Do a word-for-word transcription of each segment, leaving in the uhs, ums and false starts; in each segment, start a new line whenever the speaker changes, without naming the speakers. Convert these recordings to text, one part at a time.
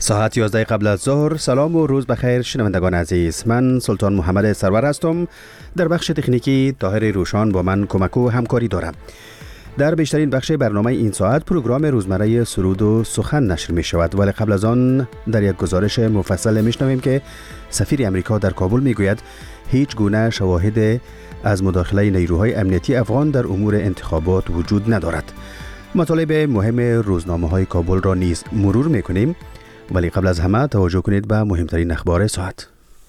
ساعت یازده قبل از ظهر. سلام و روز بخیر شنوندگان عزیز. من سلطان محمد سرور هستم. در بخش تکنیکی طاهر روشان با من کمک و همکاری دارم. در بیشترین بخش برنامه این ساعت پروگرام روزمره سرود و سخن نشر می شود، ولی قبل از آن در یک گزارش مفصل میشنویم که سفیر امریکا در کابل میگوید هیچ گونه شواهد از مداخله نیروهای امنیتی افغان در امور انتخابات وجود ندارد. مطالب مهم روزنامه‌های کابل را نیز مرور میکنیم، ولی قبل از همه توجه کنید به مهمترین اخبار ساعت.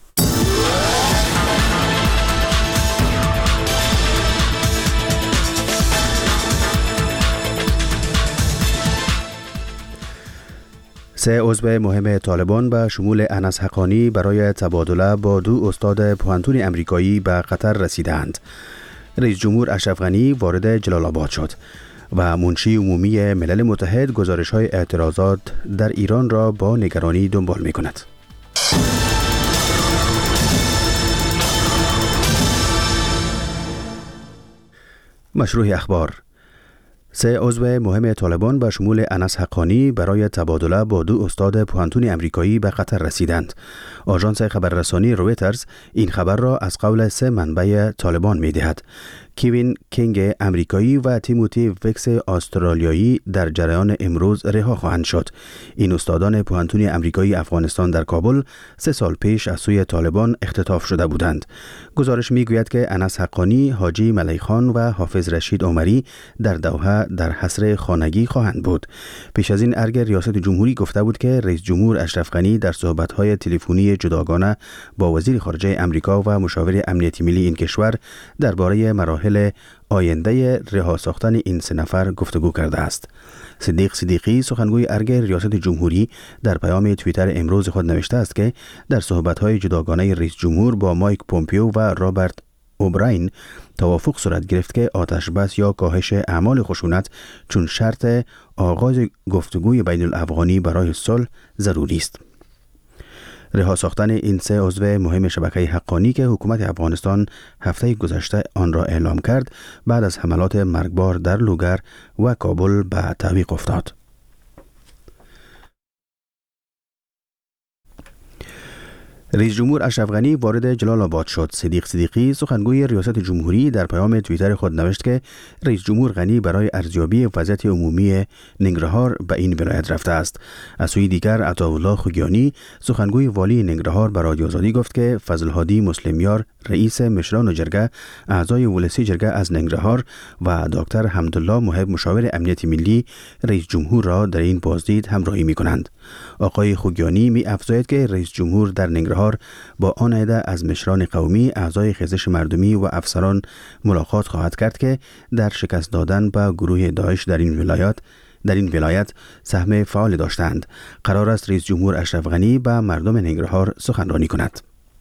سه عضو مهم طالبان به شمول انس حقانی برای تبادله با دو استاد پوهنتون امریکایی به قطر رسیدند. رئیس جمهور اشرف غنی وارد جلال آباد شد و منشی عمومی ملل متحد گزارش‌های اعتراضات در ایران را با نگرانی دنبال می‌کند. مشروع اخبار. سه عضو مهم طالبان به شمول انس حقانی برای تبادله با دو استاد پوهنتون امریکایی به قطر رسیدند. آژانس خبررسانی رویترز این خبر را از قول سه منبع طالبان می‌دهد. کوین کینگ امریکایی و تیموتی وکس استرالیایی در جریان امروز رها خواهند شد. این استادان پوهنتون امریکایی افغانستان در کابل سه سال پیش از سوی طالبان اختطاف شده بودند. گزارش میگوید که انس حقانی، حاجی ملی خان و حافظ رشید عمری در دوحه در حصر خانگی خواهند بود. پیش از این ارگ ریاست جمهوری گفته بود که رئیس جمهور اشرف غنی در صحبت‌های تلفنی جداگانه با وزیر خارجه امریکا و مشاور امنیتی ملی این کشور درباره مراحل آینده رها ساختن این سه نفر گفتگو کرده است. صدیق صدیقی سخنگوی ارگ ریاست جمهوری در پیام توییتر امروز خود نوشته است که در صحبت‌های جداگانه رئیس جمهور با مایک پومپیو و رابرت اوبراین توافق صورت گرفت که آتش بس یا کاهش اعمال خشونت چون شرط آغاز گفتگوی بین الافغانی برای صلح ضروری است. رها ساختن این سه عضو مهم شبکه حقانی که حکومت افغانستان هفته گذشته آن را اعلام کرد بعد از حملات مرگبار در لوگر و کابل به تعویق افتاد. رئیس جمهور اشرف غنی وارد جلال آباد شد. صدیق صدیقی سخنگوی ریاست جمهوری در پیام توییتر خود نوشت که رئیس جمهور غنی برای ارزیابی وضعیت عمومی ننگرهار به این ولایت رفته است. از سوی دیگر عطاالله خوگیانی سخنگوی والی ننگرهار به رادیو آزادی گفت که فضل هادی مسلمیار رئیس مشران جرگه، اعضای ولسی جرگه از ننگرهار و دکتر حمدالله محب مشاور امنیت ملی رئیس جمهور را در این بازدید همراهی می‌کنند. آقای خوگیانی می افزاید که رئیس جمهور در ننگرهار با آن عده از مشران قومی، اعضای خیزش مردمی و افسران ملاقات خواهد کرد که در شکست دادن به گروه داعش در این ولایت در این ولایت سهم فعال داشتند. قرار است رئیس جمهور اشرف غنی به مردم ننگرهار سخنرانی کند.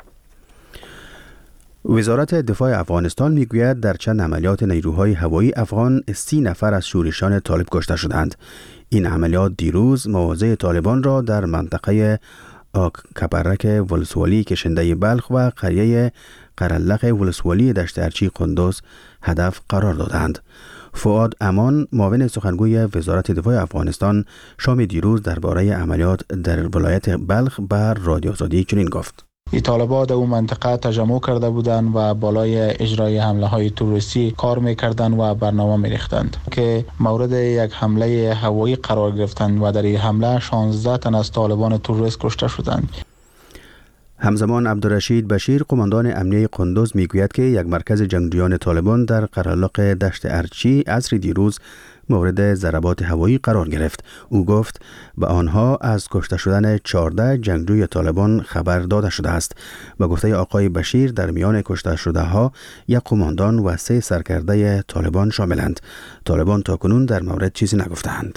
وزارت دفاع افغانستان میگوید در چند عملیات نیروهای هوایی افغان سی نفر از شورشیان طالب کشته شدند. این عملیات دیروز مواضع طالبان را در منطقه آک کپرک ولسوالی کشنده بلخ و قریه قرلق ولسوالی دشت ارچی قندوز هدف قرار دادند. فؤاد امان معاون سخنگوی وزارت دفاع افغانستان شام دیروز درباره عملیات در ولایت بلخ بر رادیو آزادی چنین گفت:
این طالبان در اون منطقه تجمع کرده بودند و بالای اجرای حمله های تروریستی کار میکردند و برنامه میریختند که مورد یک حمله هوایی قرار گرفتند و در این حمله شانزده تن از طالبان تروریست کشته شدند.
همزمان عبدالرشید بشیر قماندان امنیه قندوز میگوید که یک مرکز جنگجویان طالبان در قرلق دشت ارچی عصر دیروز مورد ضربات هوایی قرار گرفت. او گفت به آنها از کشته شدن چهارده جنگجوی طالبان خبر داده شده است. به گفته آقای بشیر در میان کشته شده ها یک قماندان و سه سرکرده طالبان شاملند. طالبان تاکنون در مورد چیزی نگفتند.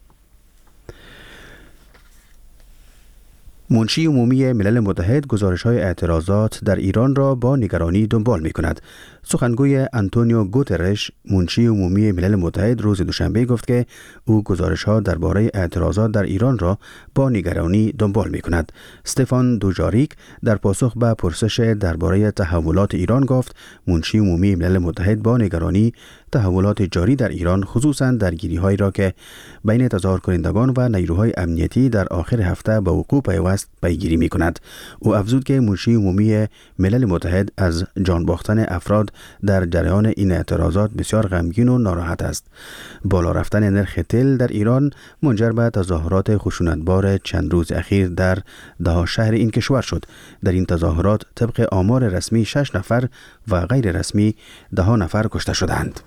منشی عمومی ملل متحد گزارش‌های اعتراضات در ایران را با نگرانی دنبال می‌کند. سخنگوی آنتونیو گوترش منشی عمومی ملل متحد روز دوشنبه گفت که او گزارش‌ها درباره اعتراضات در ایران را با نگرانی دنبال می‌کند. استفان دوجاریک در پاسخ به پرسش درباره تحولات ایران گفت منشی عمومی ملل متحد با نگرانی تحولات جاری در ایران، خصوصاً درگیری‌هایی را که بین تظاهر کنندگان و نیروهای امنیتی در آخر هفته به وقوع پیوست پیگیری می‌کند. او افزود که منشی عمومی ملل متحد از جان باختن افراد در جریان این اعتراضات بسیار غمگین و ناراحت است. بالا رفتن نرخ تل در ایران منجر به تظاهرات خشونتبار چند روز اخیر در ده شهر این کشور شد. در این تظاهرات طبق آمار رسمی شش نفر و غیر رسمی ده نفر کشته شدند.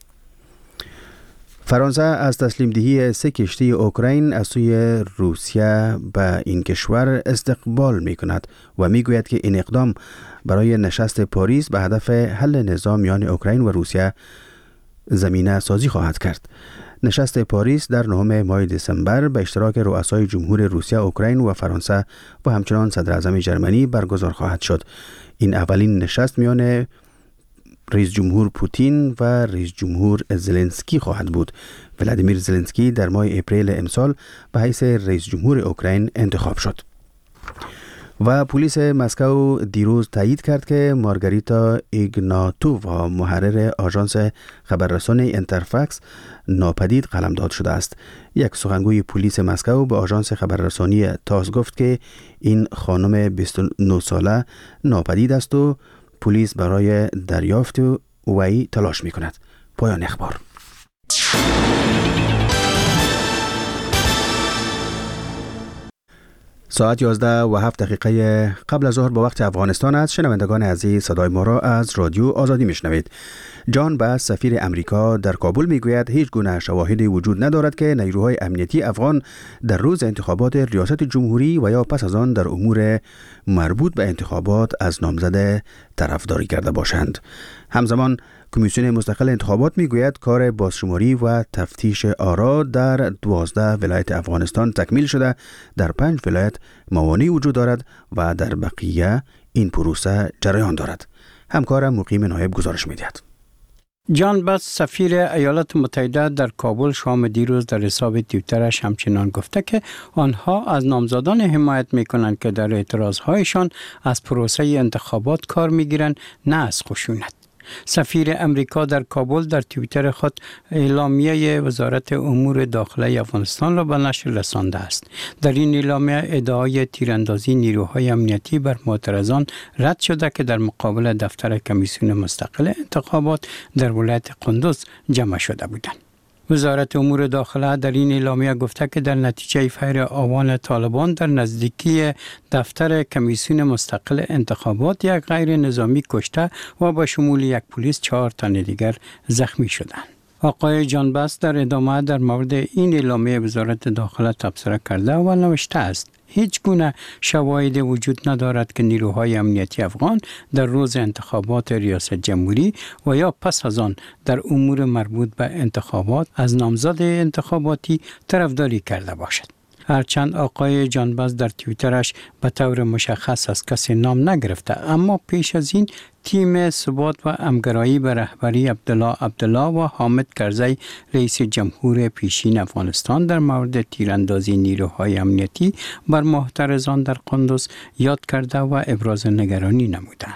فرانسه از تسلیم دهی سه کشتی اوکراین از سوی روسیه به این کشور استقبال می کند و می گوید که این اقدام برای نشست پاریس به هدف حل نزاع میان اوکراین و روسیه زمینه سازی خواهد کرد. نشست پاریس در نهم ماه دسامبر به اشتراک رؤسای جمهور روسیه، اوکراین و فرانسه و همچنان صدر اعظم جرمنی برگزار خواهد شد. این اولین نشست میان رئیس جمهور پوتین و رئیس جمهور زلنسکی خواهد بود. ولادیمیر زلنسکی در ماه اپریل امسال به حیث رئیس جمهور اوکراین انتخاب شد. و پلیس مسکو دیروز تایید کرد که مارگاریتا ایگناتووا، محرر آژانس خبررسانی اینترفاکس، ناپدید قلمداد شده است. یک سخنگوی پلیس مسکو به آژانس خبررسانی تاس گفت که این خانم بیست و نه ساله ناپدید است و پلیس برای دریافت وی تلاش می کند. پایان اخبار. ساعت یازده و هفت دقیقه قبل از ظهر به وقت افغانستان است. شنوندگان عزیز، صدای ما را از رادیو آزادی میشنوید. جان باس، سفیر امریکا در کابل میگوید هیچ گونه شواهدی وجود ندارد که نیروهای امنیتی افغان در روز انتخابات ریاست جمهوری و یا پس از آن در امور مربوط به انتخابات از نامزد طرفداری کرده باشند. همزمان کمیسیون مستقل انتخابات میگوید کار بازشماری و تفتیش آرا در دوازده ولایت افغانستان تکمیل شده. در پنج ولایت موانعی وجود دارد و در بقیه این پروسه جریان دارد. همکارم مقیم نایب گزارش میدهد.
جان باس، سفیر ایالات متحده در کابل، شام دیروز در حساب توییترش همچنان گفته که آنها از نامزدان حمایت میکنند که در اعتراضهایشان از پروسه انتخابات کار میگیرند، نه از خشونت. سفیر امریکا در کابل در توییتر خود اعلامیه وزارت امور داخله افغانستان را به نشر رسانده است. در این اعلامیه ادعای تیراندازی نیروهای امنیتی بر معترضان رد شده که در مقابل دفتر کمیسیون مستقل انتخابات در ولایت قندوز جمع شده بودند. وزارت امور داخله در این اعلامیه گفته که در نتیجه فیر آوان طالبان در نزدیکی دفتر کمیسیون مستقل انتخابات یک غیر نظامی کشته و با شمول یک پلیس چهار تن دیگر زخمی شدند. آقای جان باس در ادامه در مورد این اعلامیه وزارت داخله تبصره کرده و نوشته است: هیچ گونه شواهدی وجود ندارد که نیروهای امنیتی افغان در روز انتخابات ریاست جمهوری و یا پس از آن در امور مربوط به انتخابات از نامزد انتخاباتی طرفداری کرده باشد. هرچند آقای جان باس در توییترش به طور مشخص از کسی نام نگرفته، اما پیش از این تیم ثبات و همگرایی به رهبری عبدالله عبدالله و حامد کرزی رئیس جمهور پیشین افغانستان در مورد تیراندازی نیروهای امنیتی بر معترضان در قندوز یاد کرده و ابراز نگرانی نمودند.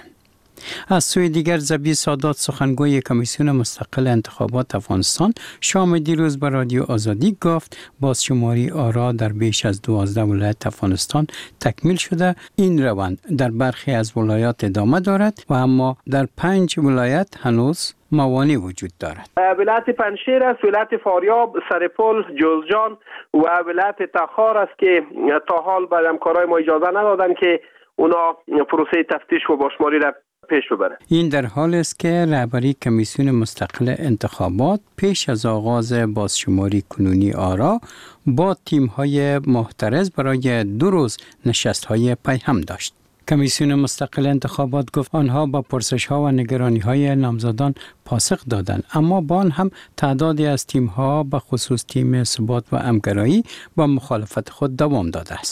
از سوی دیگر زبی سادات، سخنگوی کمیسیون مستقل انتخابات افغانستان، شام دیروز به رادیو آزادی گفت بازشماری آرا در بیش از دوازده ولایت افغانستان تکمیل شده. این روند در برخی از ولایات ادامه دارد و اما در پنج ولایت هنوز موانع وجود دارد.
ولایت پنجشیر است، ولایت فاریاب، سرپل، جوزجان و ولایت تخار است که تا حال به همکارای ما اجازه ندادن که اونا پروسه تفتیش و بازشماری را پیش ببره.
این در حال است که رهبری کمیسیون مستقل انتخابات پیش از آغاز بازشماری کنونی آرا با تیم‌های محترز برای دو روز نشست‌های پیهم داشت. کمیسیون مستقل انتخابات گفت آنها با پرسش‌ها و نگرانی‌های نامزدان پاسخ دادند، اما با آن هم تعدادی از تیم‌ها به خصوص تیم ثبات و همگرایی با مخالفت خود دوام داده است.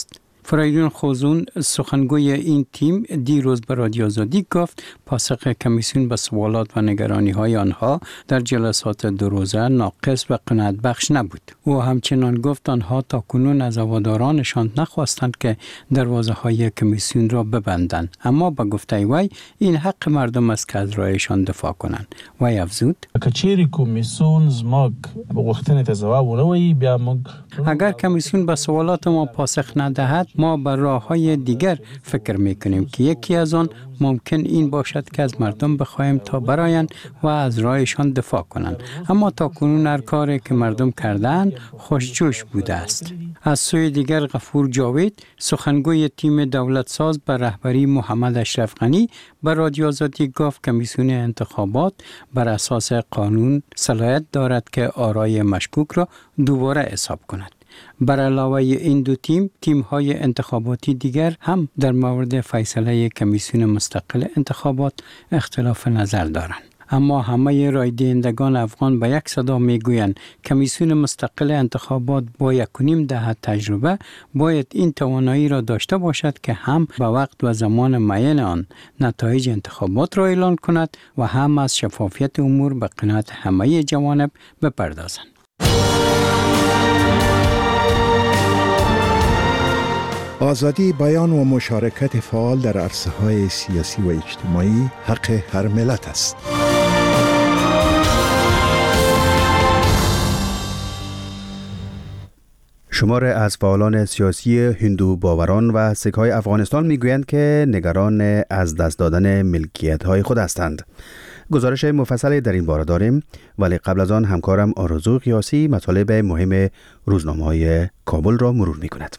فریدون خوزون سخنگوی این تیم دیروز به رادیو آزادی گفت پاسخ کمیسیون به سوالات و نگرانی های آنها در جلسات دو روزه ناقص و قناعت بخش نبود. او همچنان گفت آنها تاکنون از هوادارانشان نخواستند که دروازه های کمیسیون را ببندند، اما به گفته وی این حق مردم است که از رایشان دفاع کنند. وی افزود
کچری کمیسیون زماگ بغختن تزواب ولوی بیا مگ
اگر کمیسیون به سوالات ما پاسخ ندهد ما بر راه‌های دیگر فکر می‌کنیم که یکی از آن ممکن این باشد که از مردم بخواهیم تا برایند و از رایشان دفاع کنند، اما تا کنون هر کاری که مردم کردند خوشجوش بوده است. از سوی دیگر غفور جاوید سخنگوی تیم دولت ساز به رهبری محمد اشرف غنی به رادیو آزادی گفت کمیسیون انتخابات بر اساس قانون صلاحیت دارد که آرای مشکوک را دوباره حساب کند. بر علاوه این دو تیم، تیم‌های انتخاباتی دیگر هم در مورد فیصله کمیسیون مستقل انتخابات اختلاف نظر دارند. اما همه رای دهندگان افغان به یک صدا میگویند کمیسیون مستقل انتخابات با یک و نیم دهه تجربه باید این توانایی را داشته باشد که هم به وقت و زمان معین آن نتایج انتخابات را اعلان کند و هم از شفافیت امور به قناعت همه جوانب بپردازند.
آزادی بیان و مشارکت فعال در عرصه‌های سیاسی و اجتماعی حق هر ملت است.
شمار از فعالان سیاسی هندو باوران و سیک‌های افغانستان میگویند که نگران از دست دادن ملکیت‌های خود هستند. گزارش مفصلی در این باره داریم، ولی قبل از آن همکارم آرزو قیاسی مطالب مهم روزنامه‌های کابل را مرور می‌کند.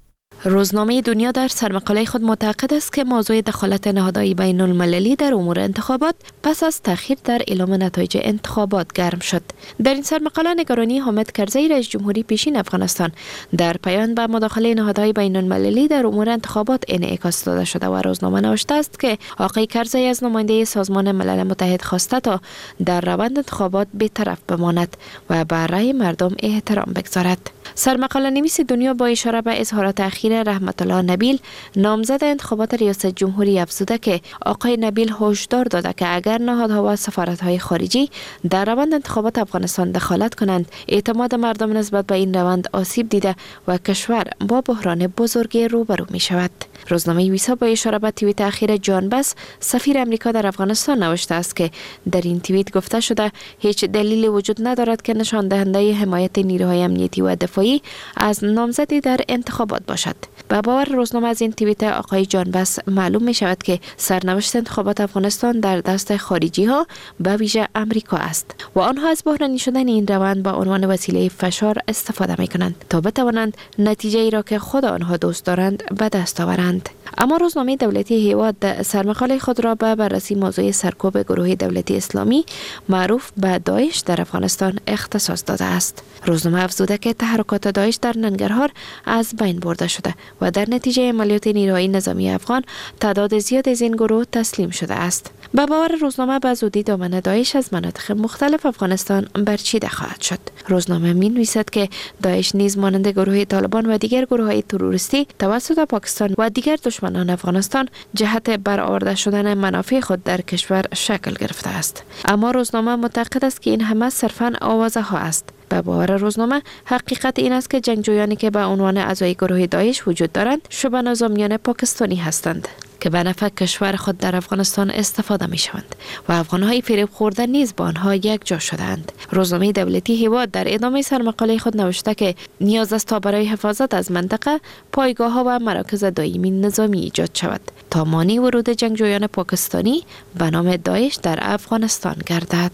روزنامه دنیا در سرمقاله خود معتقد است که موضوع دخالت نهادهای بین المللی در امور انتخابات پس از تأخیر در اعلام نتایج انتخابات گرم شد. در این سرمقاله نگرانی حامد کرزی رئیس جمهوری پیشین افغانستان در پایان به مداخله نهادهای بین المللی در امور انتخابات انعکاس داده شده و روزنامه نوشته است که آقای کرزی از نماینده سازمان ملل متحد خواسته تا در روند انتخابات بی‌طرف بماند و به رأی مردم احترام بگذارد. سرمقاله نویس دنیا با اشاره به اظهارات اخیر رحمت الله نبیل نامزد انتخابات ریاست جمهوری افزوده که آقای نبیل هشدار داده که اگر نهادها و سفارت‌های خارجی در روند انتخابات افغانستان دخالت کنند اعتماد مردم نسبت به این روند آسیب دیده و کشور با بحران بزرگی روبرو می شود. روزنامه ویسا با اشاره به توییت اخیر جان بس سفیر امریکا در افغانستان نوشته است که در این توییت گفته شده هیچ دلیلی وجود ندارد که نشان دهنده حمایت نیروهای امنیتی و دفاعی از نامزدی در انتخابات باشد. به باور روزنامه از این توییت آقای جان بس معلوم می شود که سرنوشت انتخابات افغانستان در دست خارجی ها به ویژه امریکا است و آنها از بحرانی شدن این روند به عنوان وسیله فشار استفاده می کنند تا بتوانند نتیجه ای را که خود آنها دوست دارند به دست آورند. اما روزنامه دولتی هیواد سرمقاله خود را به بررسی موضوع سرکوب گروه دولتی اسلامی معروف به داعش در افغانستان اختصاص داده است. روزنامه افزوده که تحرکات داعش در ننگرهار از بین برده شده و در نتیجه عملیات نیروهای نظامی افغان تعداد زیاد از این گروه تسلیم شده است. به باور روزنامه به زودی دامن داعش از مناطق مختلف افغانستان برچیده خواهد شد. روزنامه می‌نویسد که داعش نیز مانند گروه طالبان و دیگر گروه‌های تروریستی توسط پاکستان و دیگر دشمنان افغانستان جهت برآورده شدن منافع خود در کشور شکل گرفته است. اما روزنامه معتقد است که این همه صرفاً آوازه ها است. به باور روزنامه حقیقت این است که جنگجویانی که به عنوان اعضای گروه داعش وجود دارند شبه نظامیان پاکستانی هستند که به نفع کشور خود در افغانستان استفاده می شوند و افغانهای فریب خورده نیز با آنها یک جا شدند. روزنامه دولتی هیواد در ادامه سرمقاله خود نوشته که نیاز است تا برای حفاظت از منطقه پایگاه ها و مراکز دائمی نظامی ایجاد شود تا مانع ورود جنگجویان پاکستانی به نام داعش در افغانستان گردد.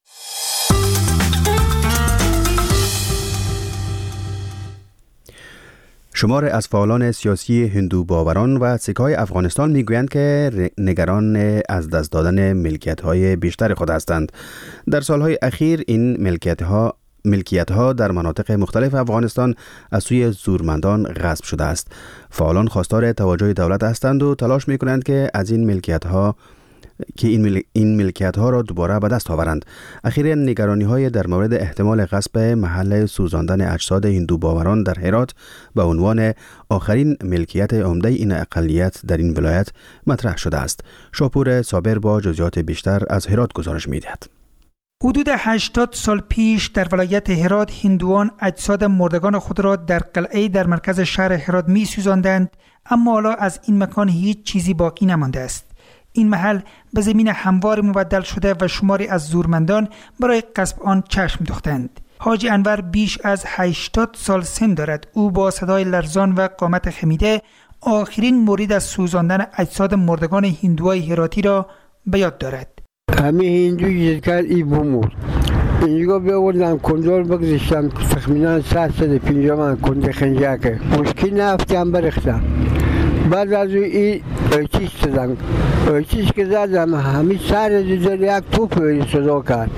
شمار از فعالان سیاسی هندو باوران و سیک‌های افغانستان میگویند که نگران از دست دادن ملکیت‌های بیشتر خود هستند. در سالهای اخیر این ملکیت‌ها ملکیت‌ها در مناطق مختلف افغانستان از سوی زورمندان غصب شده است. فعالان خواستار توجه دولت هستند و تلاش می‌کنند که از این ملکیت‌ها که این, مل... این ملکیت ها را دوباره به دست آورند. اخیراً نگرانی های در مورد احتمال غصب محل سوزاندن اجساد هندو باوران در هرات به عنوان آخرین ملکیت عمده این اقلیت در این ولایت مطرح شده است. شاپور صابر با جزئیات بیشتر از هرات گزارش می‌دهد.
حدود هشتاد سال پیش در ولایت هرات هندوان اجساد مردگان خود را در قلعه در مرکز شهر هرات می سوزاندند، اما حالا از این مکان هیچ چیزی باقی نمانده است. این محل به زمین هموار مبدل شده و شماری از زورمندان برای غصب آن چشم دوختند. حاجی انور بیش از هشتاد سال سن دارد. او با صدای لرزان و قامت خمیده آخرین مورد از سوزاندن اجساد مردگان هندوهای هراتی را به یاد دارد.
همه هندو یکر ای بمور اینجا بیاوردن کندور بگذاشتن تخمینا صد صد پینجا من کنده خنجه که مشکی نفتم برختم. بعد از این چیز شدن چیز که زدم همین سر دیدن یک توپ صدا کرد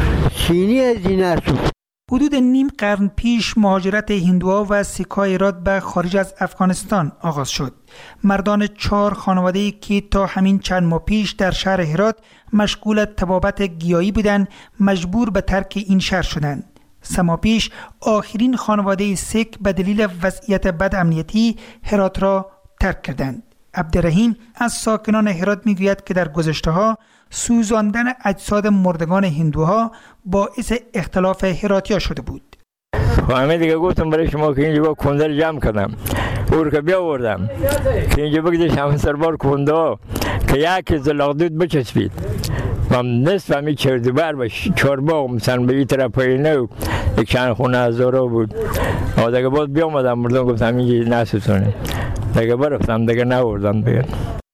سینی از این اصف.
حدود نیم قرن پیش مهاجرت هندوها و سیک‌های هرات به خارج از افغانستان آغاز شد. مردان چهار خانواده‌ای که تا همین چند ماه پیش در شهر هرات مشغول طبابت گیاهی بودند مجبور به ترک این شهر شدند. سه ماه پیش آخرین خانواده سیک به دلیل وضعیت بد امنیتی هرات را ترک کردند. عبدالرحیم از ساکنان هرات میگوید که در گذشته‌ها سوزاندن اجساد مردگان هندوها باعث اختلاف هراتی‌ها شده بود.
همه دیگه گفتم برای شما که اینجا کندر جمع کردم اور که بیاوردم که اینجا بگذش همه سربار کنده که یک زلاغدود بچسبید و نصف همی چردوبر و چارباغ مثلا به این طرف پایینه یک چند خونه هزارا بود. و دیگه باید بیامدم مردم گفتم اینجا نسوزونه دیگه برفتم دیگه نوردن بگن.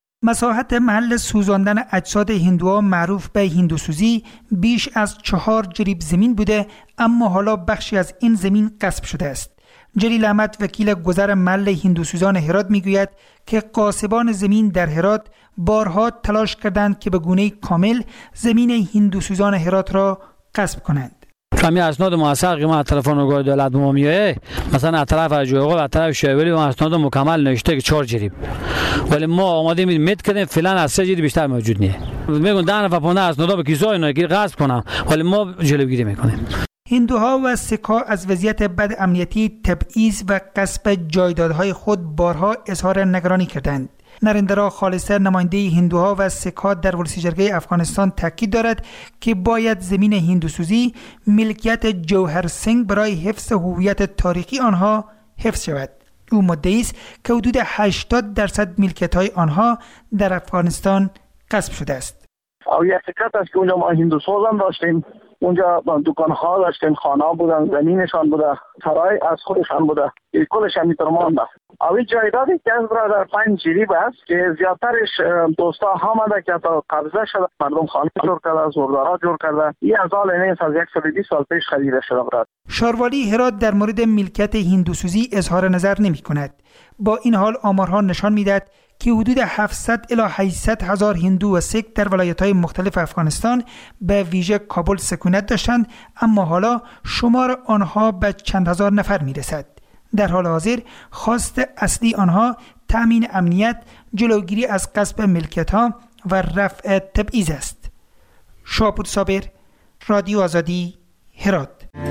مساحت محل سوزاندن اجساد هندوها معروف به هندوسوزی بیش از چهار جریب زمین بوده، اما حالا بخشی از این زمین غصب شده است. جلیل احمد وکیل گذر محل هندوسوزان هرات میگوید که غاصبان زمین در هرات بارها تلاش کردند که به گونه کامل زمین هندوسوزان هرات را غصب کنند.
همین اسناد موثق که ما از طرف نگاه دولت ما میایه، مثلا از طرف اجوغل از طرف شیبلی و اسناد مکمل نوشته که چهار جریب، ولی ما آماده مید مت کردیم فعلا از سه جریب بیشتر موجود نیه. میگن ده نفر پونده اسناد به کیسه اینا گیر غصب کنم، ولی ما جلوگیری میکنیم.
هندوها و سیک‌ها از وضعیت بد امنیتی، تبعیض و غصب جایدادهای خود بارها اظهار نگرانی کردند. نریندرا خالصتر نماینده هندوها و سیک‌ها در ورسی جرگه افغانستان تاکید دارد که باید زمین هندوسوزی ملکیت جوهر سنگ برای حفظ هویت تاریخی آنها حفظ شود. او مدعی است که حدود هشتاد درصد ملکیت‌های آنها در افغانستان غصب شده است.
او یک فکرت است که اونجا ما هندوسوز هم داشتیم، اونجا دکان‌ها داشتیم، خانه بودن، زمینشان بوده، سرای از خودشان بوده، کلش هم میتر مانده. اوی جایدادی که از برادر پنج جریب است که زیادترش دوستا آمده که تا قبضه شده، مردم خانه جور کرده، زوردارا جور کرده. این از حال نیست، از یک سال بیست سال پیش خریده شده براد.
شاروالی هرات در مورد ملکیت هندوسوزی اظهار نظر نمی کند. با این حال آمارها نشان میدهد که حدود هفتصد الی هشتصد هزار هندو و سیک در ولایت‌های مختلف افغانستان به ویژه کابل سکونت داشتند، اما حالا شمار آنها به چند هزار نفر میرسد. در حال حاضر خواست اصلی آنها تأمین امنیت، جلوگیری از غصب ملکیت‌ها و رفع تبعیض است. شاپور صابر، رادیو آزادی، هرات.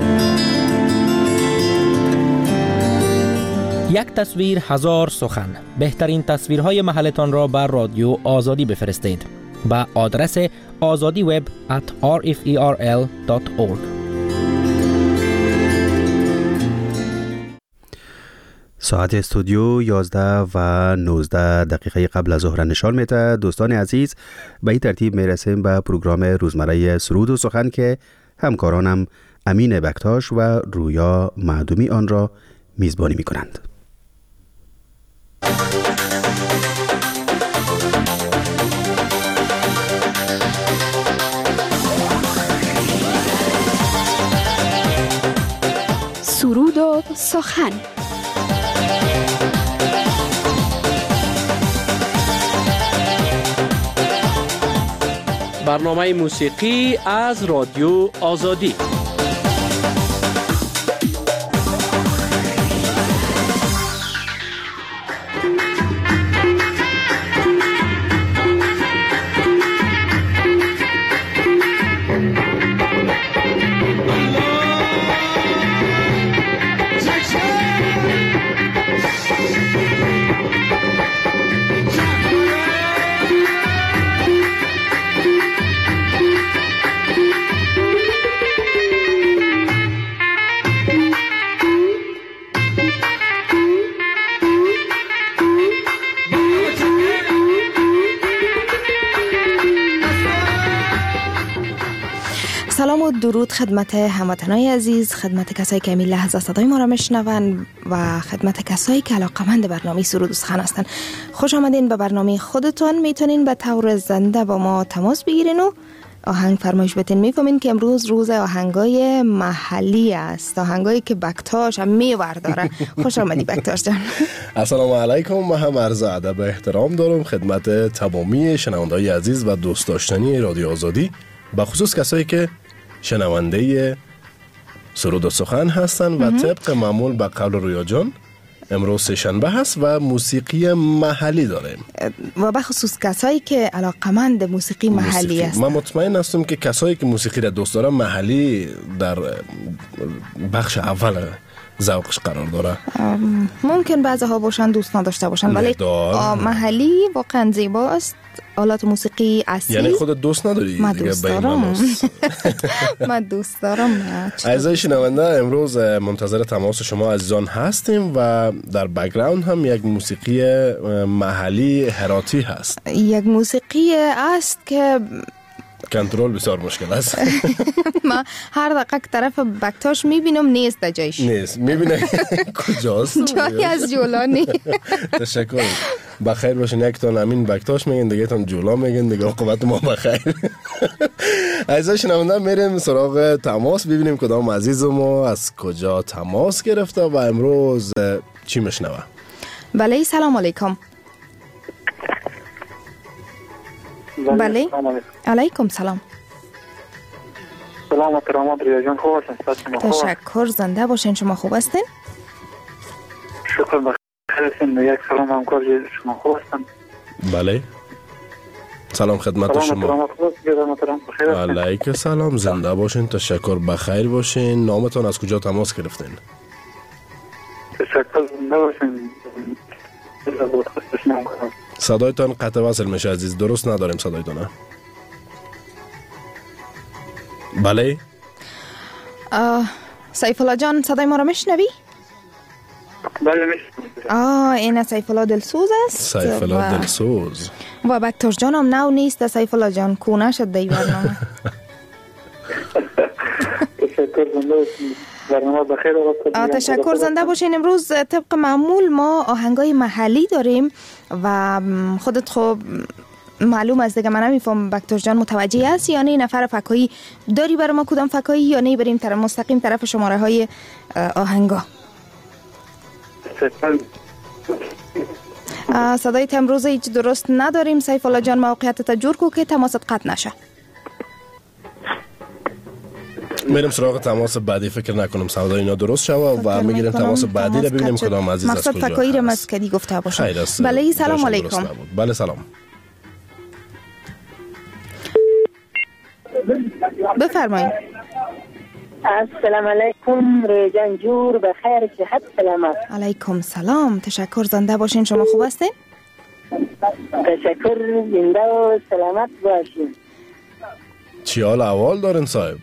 یک تصویر هزار سخن. بهترین تصویرهای محلتان را بر رادیو آزادی بفرستید با آدرس آزادی وب ات آر اف ای آر ال دات اورگ.
ساعت استودیو یازده و نوزده دقیقه قبل از ظهر نشان میده. دوستان عزیز، به این ترتیب میرسیم به پروگرام روزمره سرود و سخن که همکارانم امین بکتاش و رویا معدومی آن را میزبانی میکنند.
سرود و سخن.
برنامه موسیقی از رادیو آزادی.
درود خدمت هموطنای عزیز، خدمت کسایی که این لحظه صدای ما را میشنون و خدمت کسایی که علاقه‌مند برنامه سرود و سخن هستن. خوش آمدین به برنامه خودتون. میتونین به طور زنده با ما تماس بگیرین و آهنگ فرمایش بدین. میفهمین که امروز روز آهنگای محلی است، آهنگایی که بکتاش هم میورداره. خوش آمدی بکتاش جان.
السلام علیکم. من هم عرض ادب و احترام دارم خدمت تمامی شنوندگان عزیز و دوست داشتنی رادیو آزادی، به خصوص کسایی که شنونده سرود و سخن هستن و طبق معمول به قول رویا جان امروز سه‌شنبه هست و موسیقی محلی داریم
و به خصوص کسایی که علاقمند موسیقی محلی هستن.
من مطمئن هستم که کسایی که موسیقی را دوست دارن محلی در بخش اول ذوقش قرار داره.
ممکن بعضها باشن دوست نداشته باشن، ولی محلی واقعا زیباست. آلات موسیقی اصلی.
یعنی خودت دوست نداری؟
من دوست دارم. من دوست دارم.
عزیزای شنونده، امروز منتظر تماس شما عزیزان هستیم و در بک‌گراند هم یک موسیقی محلی هراتی هست.
یک موسیقی است که
کنترل بسیار مشکل است.
ما هر دقیقه طرف بکتاش میبینم نیست در جایش.
نیست. میبینه کجاست؟
جایی از جولا نیست.
تشکر. بخیر باشین. یک تان امین بکتاش میگن، دیگه تان جولا میگن، دیگه عاقبت ما بخیر. عزیزای شنونده، میریم سراغ تماس ببینیم کدام عزیز ما از کجا تماس گرفته و امروز چی میشنوه.
بله سلام علیکم. بله علیکم سلام.
سلام کرامات ریا جان، خوب هستین؟
تشکر، زنده باشین. شما خوب هستین؟
شکر بخیر هستین. یک سلام همکار شما خوب هستن؟
بله سلام خدمت شما. علیکم سلام، زنده باشین. تشکر، بخیر باشین. نامتان از کجا تماس گرفتین؟
تشکر، زنده باشین.
صدایتان قطع وصل میشه عزیز، درست نداریم صدایتان. بله
سیف الله جان، صدای ما را میشنوی؟
بله میشنوم.
آه این سیف الله دلسوز است.
سیف الله دلسوز
و بکتاش جان هم نو نیست. سیف الله جان کونه شد دی برنامه.
تشکر، زنده باشین. برنامه بخیر آقا.
تشکر، زنده باشین. امروز طبق معمول ما آهنگای محلی داریم و خودت خب معلوم است دیگه، من نمیفهم بکتاش جان متوجه است یا نه. نفر فکایی داری برای ما کدام فکایی یا نه بریم طرف مستقیم طرف شماره های آهنگا؟ صدای امروز هیچ درست نداریم. سیف الله جان موقعیتت جور کو که تماست قطع نشه.
میریم سراغ تماس بعدی. فکر نکنم صدای اینا درست شوه و میگیریم تماس بعدی رو ببینیم کدام عزیز از کجا.
مقصد فکایی رو مسکدی گفته باشه.
خیر است.
بله سلام علیکم.
بله سلام.
بفرمایید.
السلام علیکم ریجان جور، بخیر صحت سلامت.
علیکم سلام، تشکر، زنده باشین. شما خوب هستین؟
تشکر، زنده و سلامت باشین.
چی حال احوال دارین صاحب؟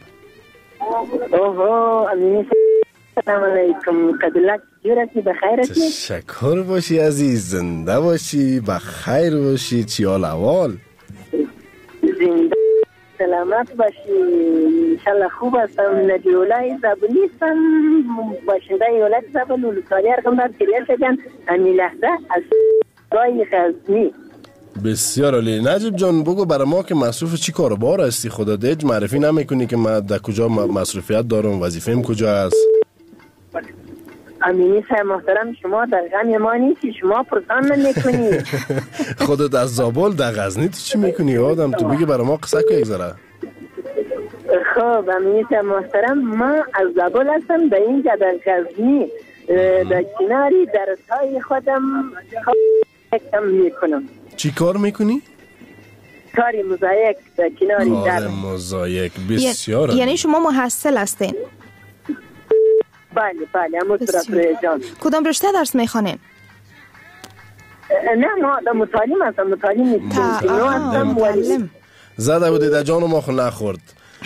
اوه امینی سلام علیکم. قدلک جور هستی؟ بخیر هستی؟
تشکر باشی عزیز، زنده باشی، بخیر باشی. چی حال احوال؟
زنده سلامت باشی. انشالله خوب هستم. نجولای زبونی هستم، باشنده ایالت زبون و لکالی ارکم دار کریل شدن امی لحظه از رای خزمی.
بسیار عالی. نجیب جان بگو برای ما که مصروف چی کاروبار هستی؟ خدا دیج معرفی نمیکنی که من در کجا مصروفیت دارم، وظیفه‌ام کجا است؟
امینی صاحب محترم، شما در غم ما نیستی، شما پرسان نمیکنی.
خودت از زابل در غزنی تو چی میکنی آدم؟ تو بگی برای ما قصه که یک ذره.
خب امینی صاحب محترم، ما از زابل هستم، در اینجا در غزنی در کناری درس‌های خودم کم میکنم.
چی کار میکنی؟
کاری مزایک در کناری در.
کار مزایک، بسیار.
یعنی شما محصل هستین؟
بله بله همونطور جان.
کدام رشته درس میخوانین؟
نه ما در متعلم هستم. متعلم نیستم.
زده بودی در جان ما خو نخورد.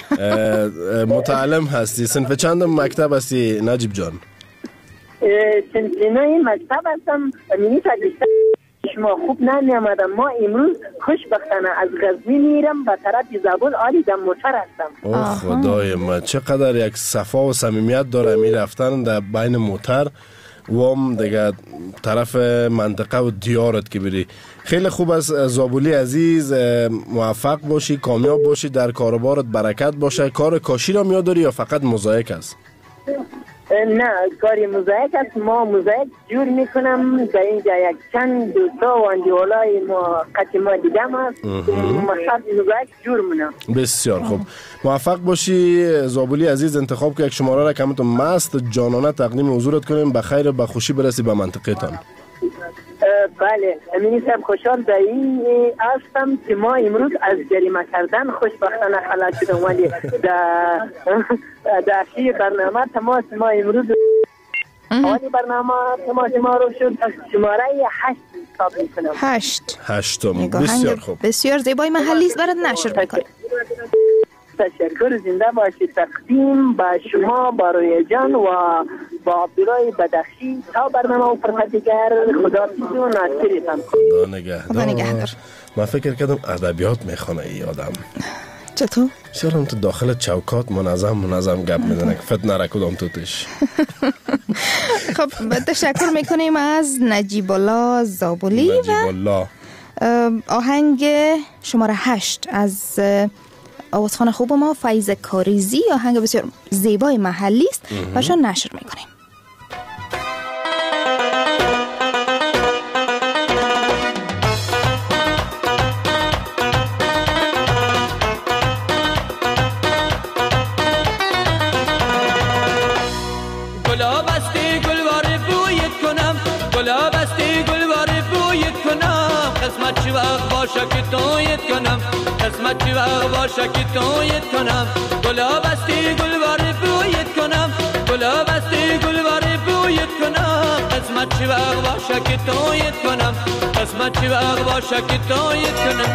متعلم هستی. صنف چندم مکتب هستی نجیب جان؟
صنف نوی مکتب هستم. امینی تا بیشتر شما خوب نمی آمدم. ما امروز خوشبختانه از غزنی میرم به طرف زابل عالی در موتر هستم.
اوه خدای من، چقدر یک صفا و صمیمیت داره می رفتن در بین موتر وام دیگه طرف منطقه و دیارت که بری. خیلی خوب است زابولی عزیز، موفق باشی، کامیاب باشی، در کاربارت برکت باشه. کار کاشی را میاد داری یا فقط موزاییک است؟
نه، کاری موزاییک است. ما موزاییک جور میکنم در اینجا یک چند دوستا و اندیولای ما قطع ما دیدم است، مقصد موزاییک جور منم.
بسیار خوب، موفق باشی زابولی عزیز. انتخاب که یک شماره را کمتون مست جانانه تقدیم حضورت کنیم، بخیر و بخوشی برسی به منطقه تان.
بله، امینی صاحب خوشحال در این هستم که ما امروز از جریمه کردن خوشبختانه خلاص شدیم، ولی در در شی برنامه تماس ما امروز آنی برنامه تماس ما رو شد از شماره هشت حساب میکنم.
هشت
هشتم، بسیار خوب،
بسیار زیبای محلی است، برات نشر میکنیم.
تشکر، زنده باشید. تقدیم با شما، با روی جان و با عبدالله بدخشی تا برنامه و فرصت دیگر. خدا پیزی و ناصریتم.
خدا نگهدار.
خدا نگهدار.
من فکر کردم ادبیات میخونه ای آدم.
چطور؟
چرا تو داخل چوکات منظم منظم گپ میزنه که فتنه را کدام توتش.
خب تشکر میکنیم از نجیب الله زابولی و
نجیب الله.
آهنگ شماره هشت از آوازخوان خوب ما فیض کاریزی، آهنگ بسیار زیبای محلی است و شون نشر میکنیم.
گلاب استی گلوار بویت کنم، گلاب استی گلوار بویت کنم، قسمت چی وقت باشه که تویت کنم، قسمت چی وقت باشه که تویت کنم. گلاب استی گلوار بویت کنم، گلاب استی گلوار بویت کنم، قسمت چی وقت باشه که تویت کنم، قسمت چی وقت باشه که تویت کنم.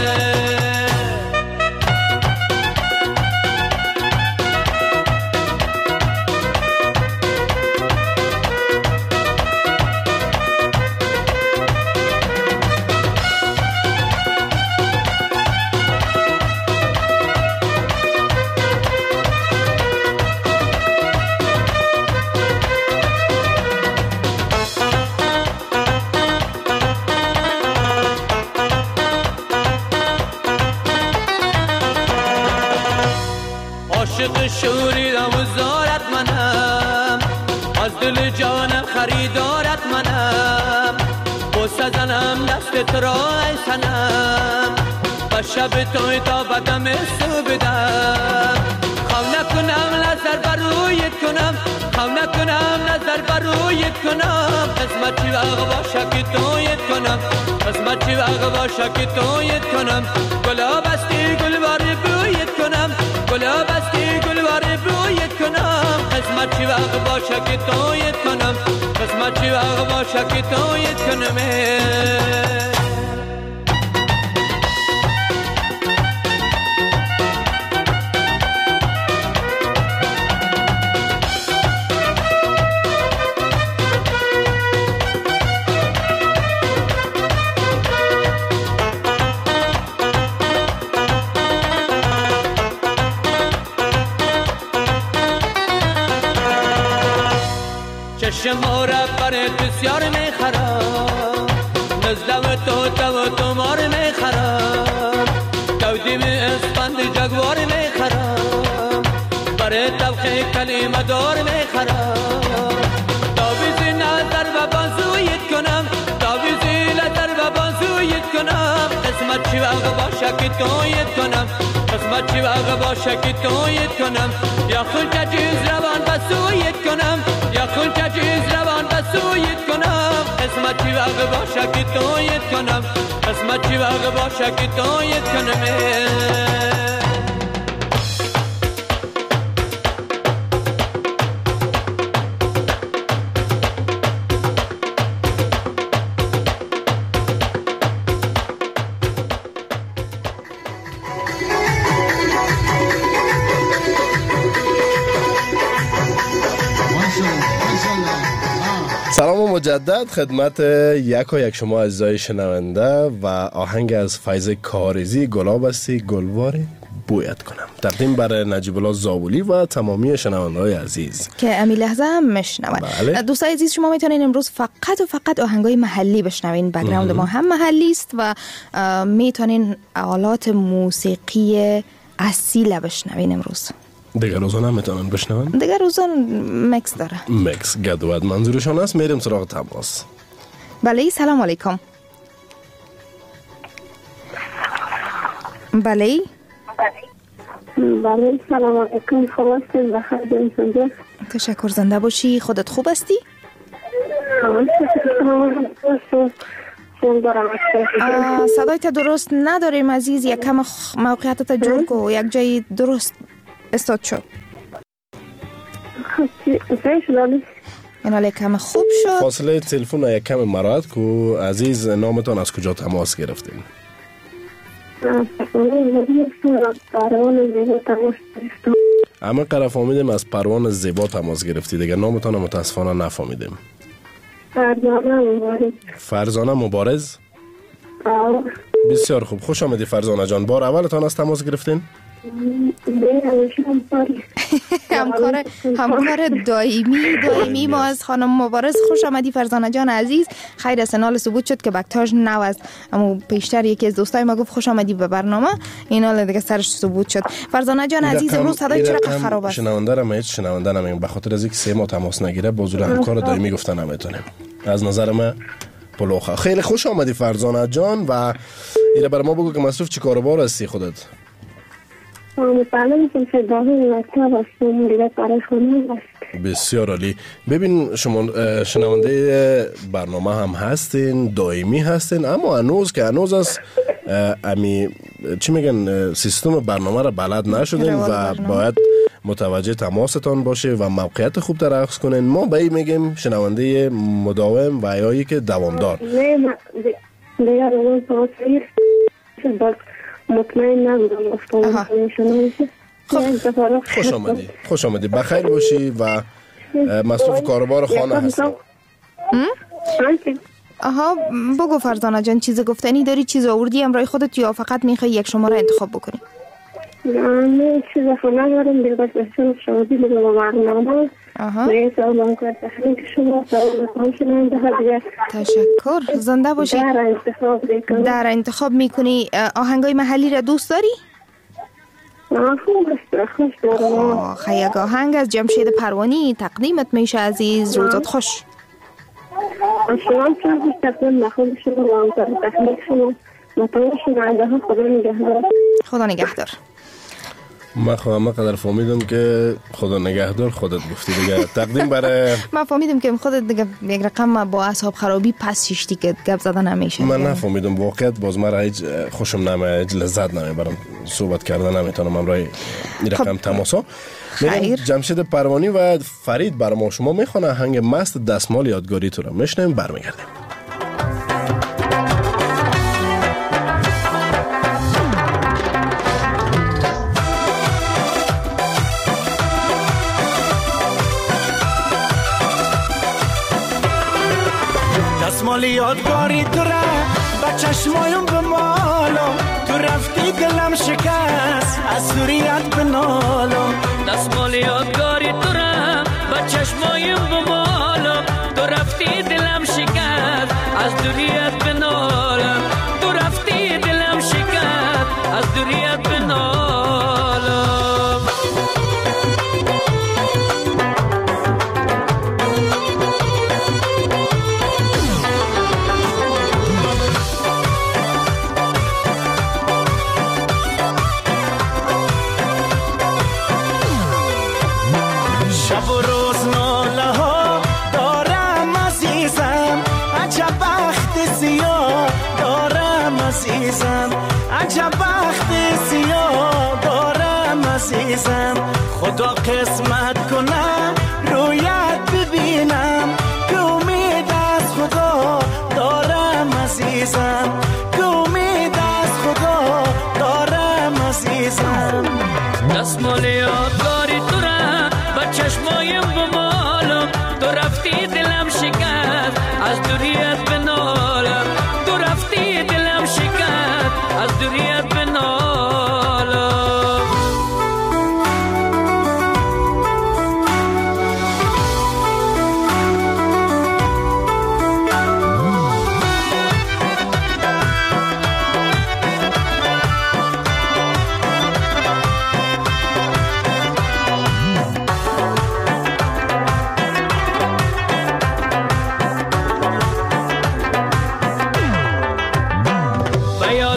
عاشق شوریدم و زارت منم، از دل جانم خریدارت منم، بوسه زنم دست تو را ای سنم، و شب توی تا بدم سو بدم. خواه نکنم نظر برویت کنم، خواه نکنم نظر برویت کنم، قسمت چی وقت باشه که تویت کنم، قسمت چی وقت باشه که تویت کنم. گلاب استی گلوار بویت کنم، گلاب استی گلوار بویت کنم، قسمت چی وقت باشه که تویت کنم، قسمت چی وقت باشه که تویت کنم. چشم را برای بسیار میخرم، نزدم تو تو تو مار میخرم، دودیم اسفند جگوار میخرم، برای طبخه کلمه دار میخرم. تاویزی نظر و بازویت کنم، تاویزی نظر و بازویت کنم، قسمت چی وقت باشه که تویت کنم، قسمت چی وقت باشه که تویت کنم. یا خل تجیز روان بسویت کنم، یا خل تجیز روان بسویت کنم، قسمت چی وقت باشه که تویت کنم، قسمت چی وقت باشه که تویت کنم.
سلام و مجدد خدمت یک و یک شما عزیزای شنونده و آهنگ از فیض کارزی گلاب استی گلوار بویت کنم تقدیم بر نجیب الله زابولی و تمامی شنونده‌های عزیز
که امی لحظه هم میشنون.
بله.
دوستای عزیز شما میتونین امروز فقط و فقط آهنگای محلی بشنوین. بک‌گراند ما هم محلی است و میتونین آلات موسیقی اصیل بشنوین امروز.
دیگر روزان هم میتونن بشنون؟
دیگر روزان مکس داره.
مکس گدوت منظورشان است. میریم سراغ تماس.
بله سلام علیکم. بله
بله سلام علیکم. خوب هستین؟ بخیر باشین.
تشکر. زنده باشی. خودت خوب هستی؟ صدایت درست نداریم عزیز. یک کم موقعیتت جور کو. یک جای درست استاد شد. این حالا کم خوب شد.
فاصله تلفن یک کم مراعات کو. عزیز نامتان از کجا تماس گرفتین؟ اما قرار فهمیدیم از پروان زیبا تماس گرفتید. دیگه نامتان متاسفانه نفهمیدیم.
فرزانه مبارز.
فرزانه مبارز؟ بسیار خوب. خوش آمدی فرزانه جان. بار اولتان از تماس گرفتین؟
همکار همکار دائمی دائمی ما از خانم مبارز. خوش آمدی فرزانه جان عزیز. خیر سنال ثبوت شد که بکتاژ نو است. اما پیشتر یکی از دوستای ما گفت خوش آمدی به برنامه. این حالا دیگه سرش ثبوت شد. فرزانه جان عزیز امروز صدای چقدر خراب است.
شنونده را هیچ شنونده نمیگم به خاطر از اینکه سه ماه تماس نگیره بازور همکار دائمی گفتن نمیتونیم. از نظر من پلوخه. خیلی خوش آمدی فرزانه جان و اینا برای ما بگو که مصروف چی کاروبار هستی خودت؟ بسیار عالی. ببین شما شنونده برنامه هم هستین، دائمی هستین، اما هنوز که هنوز از امی چی میگن سیستم برنامه را بلد نشدین و باید متوجه تماستان باشه و موقعیت خوب در اخذ کنین. ما به این میگیم شنونده مداوم و یایی که دوامدار.
مطمئن نبودم گفتم شما.
خوش آمدی. خوش آمدی. بخیر باشی و مصروف کاروبار خانه هستی.
آها بگو فرزانه جان چیز گفتنی داری؟ چیز آوردی امرای خودت یا فقط میخوای یک شماره انتخاب بکنی؟
نه چیز خونه دارم دیگه بس بسیار شادی دیگه با برنامه. نه سلام کرد تحلیل شما سلام شما ده.
تشکر. زنده باشی.
در انتخاب میکنی.
در انتخاب میکنی. آهنگای محلی را دوست داری؟
نه خوب است. خوش دارم.
خیلی آهنگ از جمشید پروانی تقدیمت میشه عزیز. روزت خوش.
شما چند تقدیم نخود شما سلام کرد تحلیل شما مطمئن شما خدا نگهدار.
خدا نگهدار.
ما خواهم ما قدر فهمیدم که خدا نگهدار خودت گفتی دیگه. تقدیم برای
من فهمیدم که خودت دیگه یک رقم با اعصاب خرابی پس ششتی که گپ زدن نمیشه.
من نفهمیدم واقعیت باز مرا هیچ خوشم نمیاد، هیچ لذت نمیبرم صحبت کردن نمیتونم امروز این رقم تماسا.
خیر.
جمشید پروانی و فرید برای ما شما میخونه آهنگ مست دستمال یادگاری تو رو میشنیم برمیگردیم.
دستمال یادگاری تو را با چشمایم بمالم، تو رفتی دلم شکست از دوریت بنالم.
دستمال یادگاری تو را با چشمایم بمالم، تو رفتی دلم شکست از دوریت بنالم. تو رفتی دلم شکست از دوریت بنالم.
عجب بخت سیاه دارم عزیزم، خدا قسمت کنه رویت ببینم، که امید از خدا دارم عزیزم، که امید از خدا دارم عزیزم.
دستمال یادگاری تو را با چشمایم بمالم، تو رفتی دلم شکست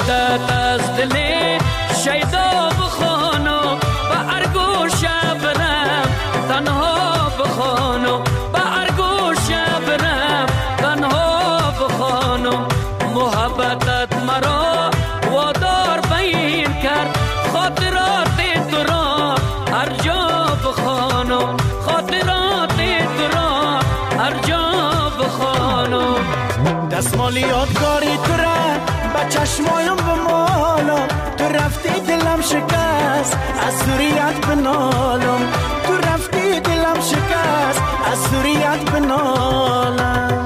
محبتت از دل شیدا بخوانو به ارگوش برم تنها بخوانو به ارگوش برم تنها بخوانو محبتت مرا وادار بین کرد خاطرات تو را هر جا بخوانو خاطرات تو را هر جا بخوانو
دستمال یادگاری تو را با چشمایم بمالم تو رفتی دلم شکست از سوریت بنالم تو رفتی دلم شکست از سوریت بنالم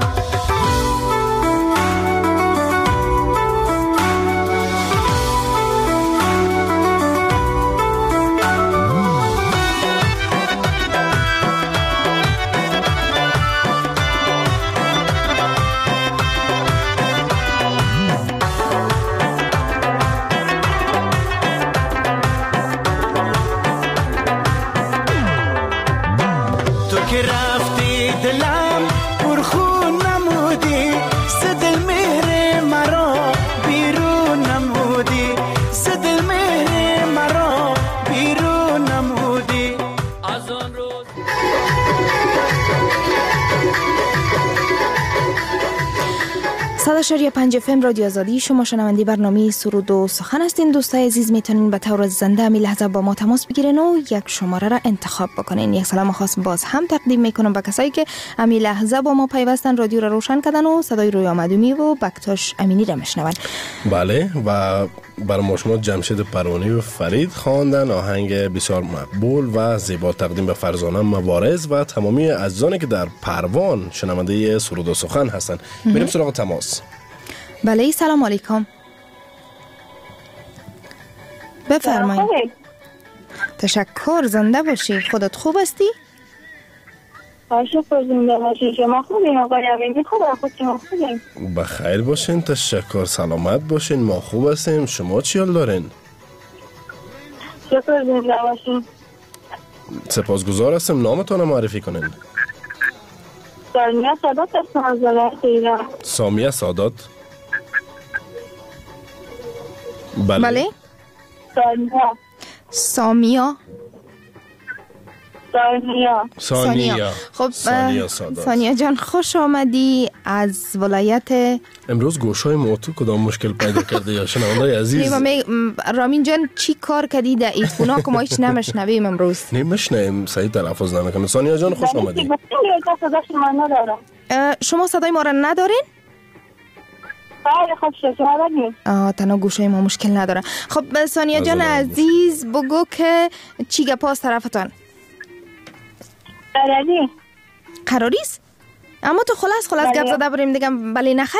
شریعه پنج اف ام رادیو آزادی، شما شنونده برنامه سرود و سخن هستین. دوستای عزیز میتونین به طور زنده امی لحظه با ما تماس بگیرین و یک شماره را انتخاب بکنین. یک سلام خاص باز هم تقدیم میکنم به کسایی که امی لحظه با ما پیوستن، رادیو را روشن کردن و صدای روی آمدومی و بکتاش امینی را میشنون.
بله، و بر ما شما جمشید پروانی و فرید خواندن آهنگ بسیار مقبول و زیبا تقدیم به فرزانه مبارز و تمامی عزیزانی که در پروان شنونده سرود و سخن هستن. بریم سراغ تماس.
بله، سلام علیکم. بفرمایید. تشکر، زنده باشی. خودت خوب هستی؟
شکر، زنده باشی. شما خوبین آقای امینی؟ خوب خود شما خوبین؟
بخیر باشین، تشکر، سلامت باشین. ما خوب هستیم. شما چی حال دارین؟
شکر، زنده باشین.
سپاسگزار هستم. نامتون معرفی کنین.
سامیه سادات هستم از ولایت ایران.
سامیه سادات. بله.
بله.
سانیا.
سامیا.
سانیا.
سانیا.
خب
سانیا سادات.
سانیا جان خوش آمدی از ولایت.
امروز گوشای موتو کدام مشکل پیدا کرده یا شنوندای عزیز؟
رامین جان چی کار کردی در ایفونا که ما هیچ نمشنویم امروز؟
نمیشنویم، صحیح تلفظ نمیکنم. سانیا جان خوش آمدی.
شما صدای ما را ندارین؟
بله، خب شما دارین.
آه، تنها گوشای ما مشکل نداره. خب سانیا جان عزیز بگو که چی گپاس طرفتان؟
قراری
قراریست؟ اما تو خلاص خلاص گپ زده بریم دیگه. بله نخیر؟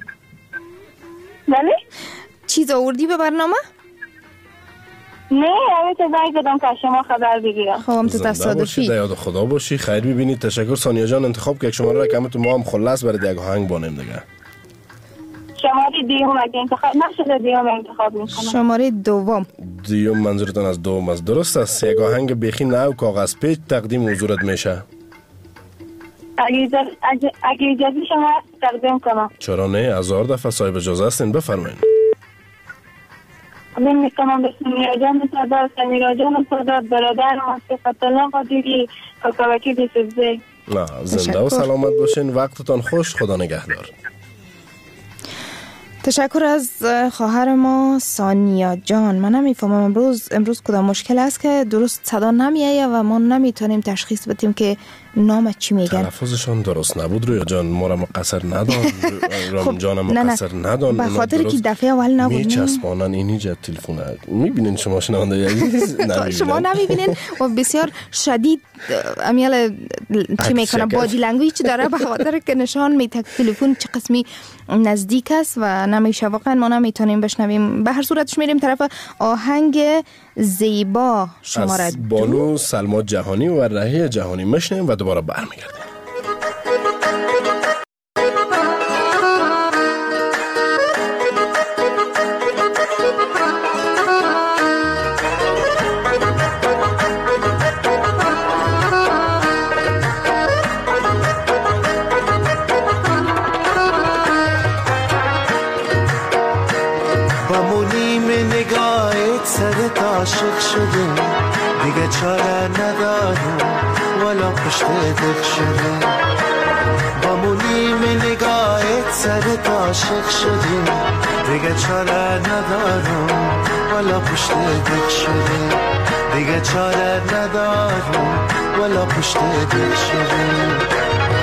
بله؟
چیز آوردی به برنامه؟
نه، اوه تو باید بدم که شما خبر بگیرم.
خب هم تو تصادفی.
در یاد خدا باشی. خیر ببینید. تشکر سانیا جان. انتخاب که یک شماره را کمتو ما هم خلاص برای یک آهنگ بانیم دیگه.
شماره دیوم اگه انتخاب نشده دیوم انتخاب میکنم.
شماره دوم.
دیوم منظورتان از دوم است؟ درست است. یک آهنگ بیخی نو کاغذ پیچ تقدیم حضورت میشه.
اگه اجازه شما تقدیم کنم.
چرا نه؟ هزار دفعه صاحب اجازه هستین. بفرمایید.
من میکنم به سمیرا جان سادات، سمیرا جان سادات، برادر مصطفی الله قادری، کاکاوکی بیسوزی.
نه، زنده و سلامت باشین. وقتتان خوش. خدا نگهدار.
تشکر از خواهر ما سانیا جان. من نمیفهمم امروز امروز کدام مشکل است که درست صدا نمیایه و ما نمیتونیم تشخیص بدیم که نام چی میگن.
تلفظشان درست نبود. رویا جان ما را مقصر ندان. رام جان مقصر ندان.
به خاطر که دفعه اول نبود
میچسبانن اینجا تلفن. میبینین شما شنونده عزیز؟
شما نمیبینین و بسیار شدید امیال چی میکنه بادی لنگویج داره به خاطر که نشان میده تلفن چه قسمی نزدیک است و نمیشه. واقعا ما نمیتونیم بشنویم. به هر صورتش میریم طرف آهنگ زیبا شماره
از بانو سلما جهانی و رهی جهانی میشنیم و دوباره برمیگردیم.
همونیم نگاهت سرت عاشق شدیم دیگه چاره ندارم ولا پشت دل شده همونیم نگاهت سرت عاشق شدیم دیگه چاره ندارم ولا پشت دل شده دیگه چاره ندارم ولا پشت دل شده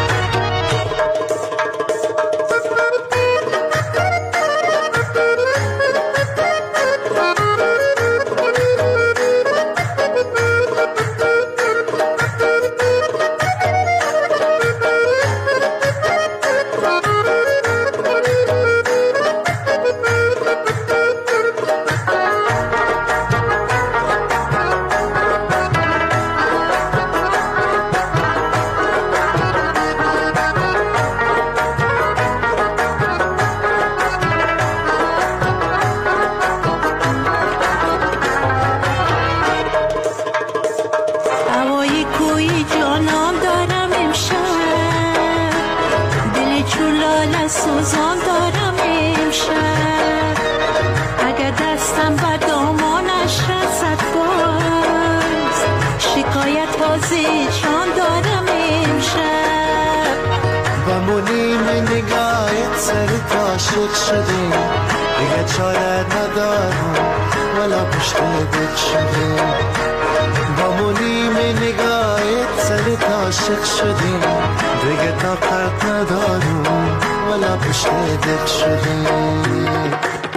عاشق شدیم دیگه چاره ندارم ولا پشت دل شدیم با مونیم نگاهت سرت عاشق شدیم دیگه طاقت ندارم ولا پشت دل شدیم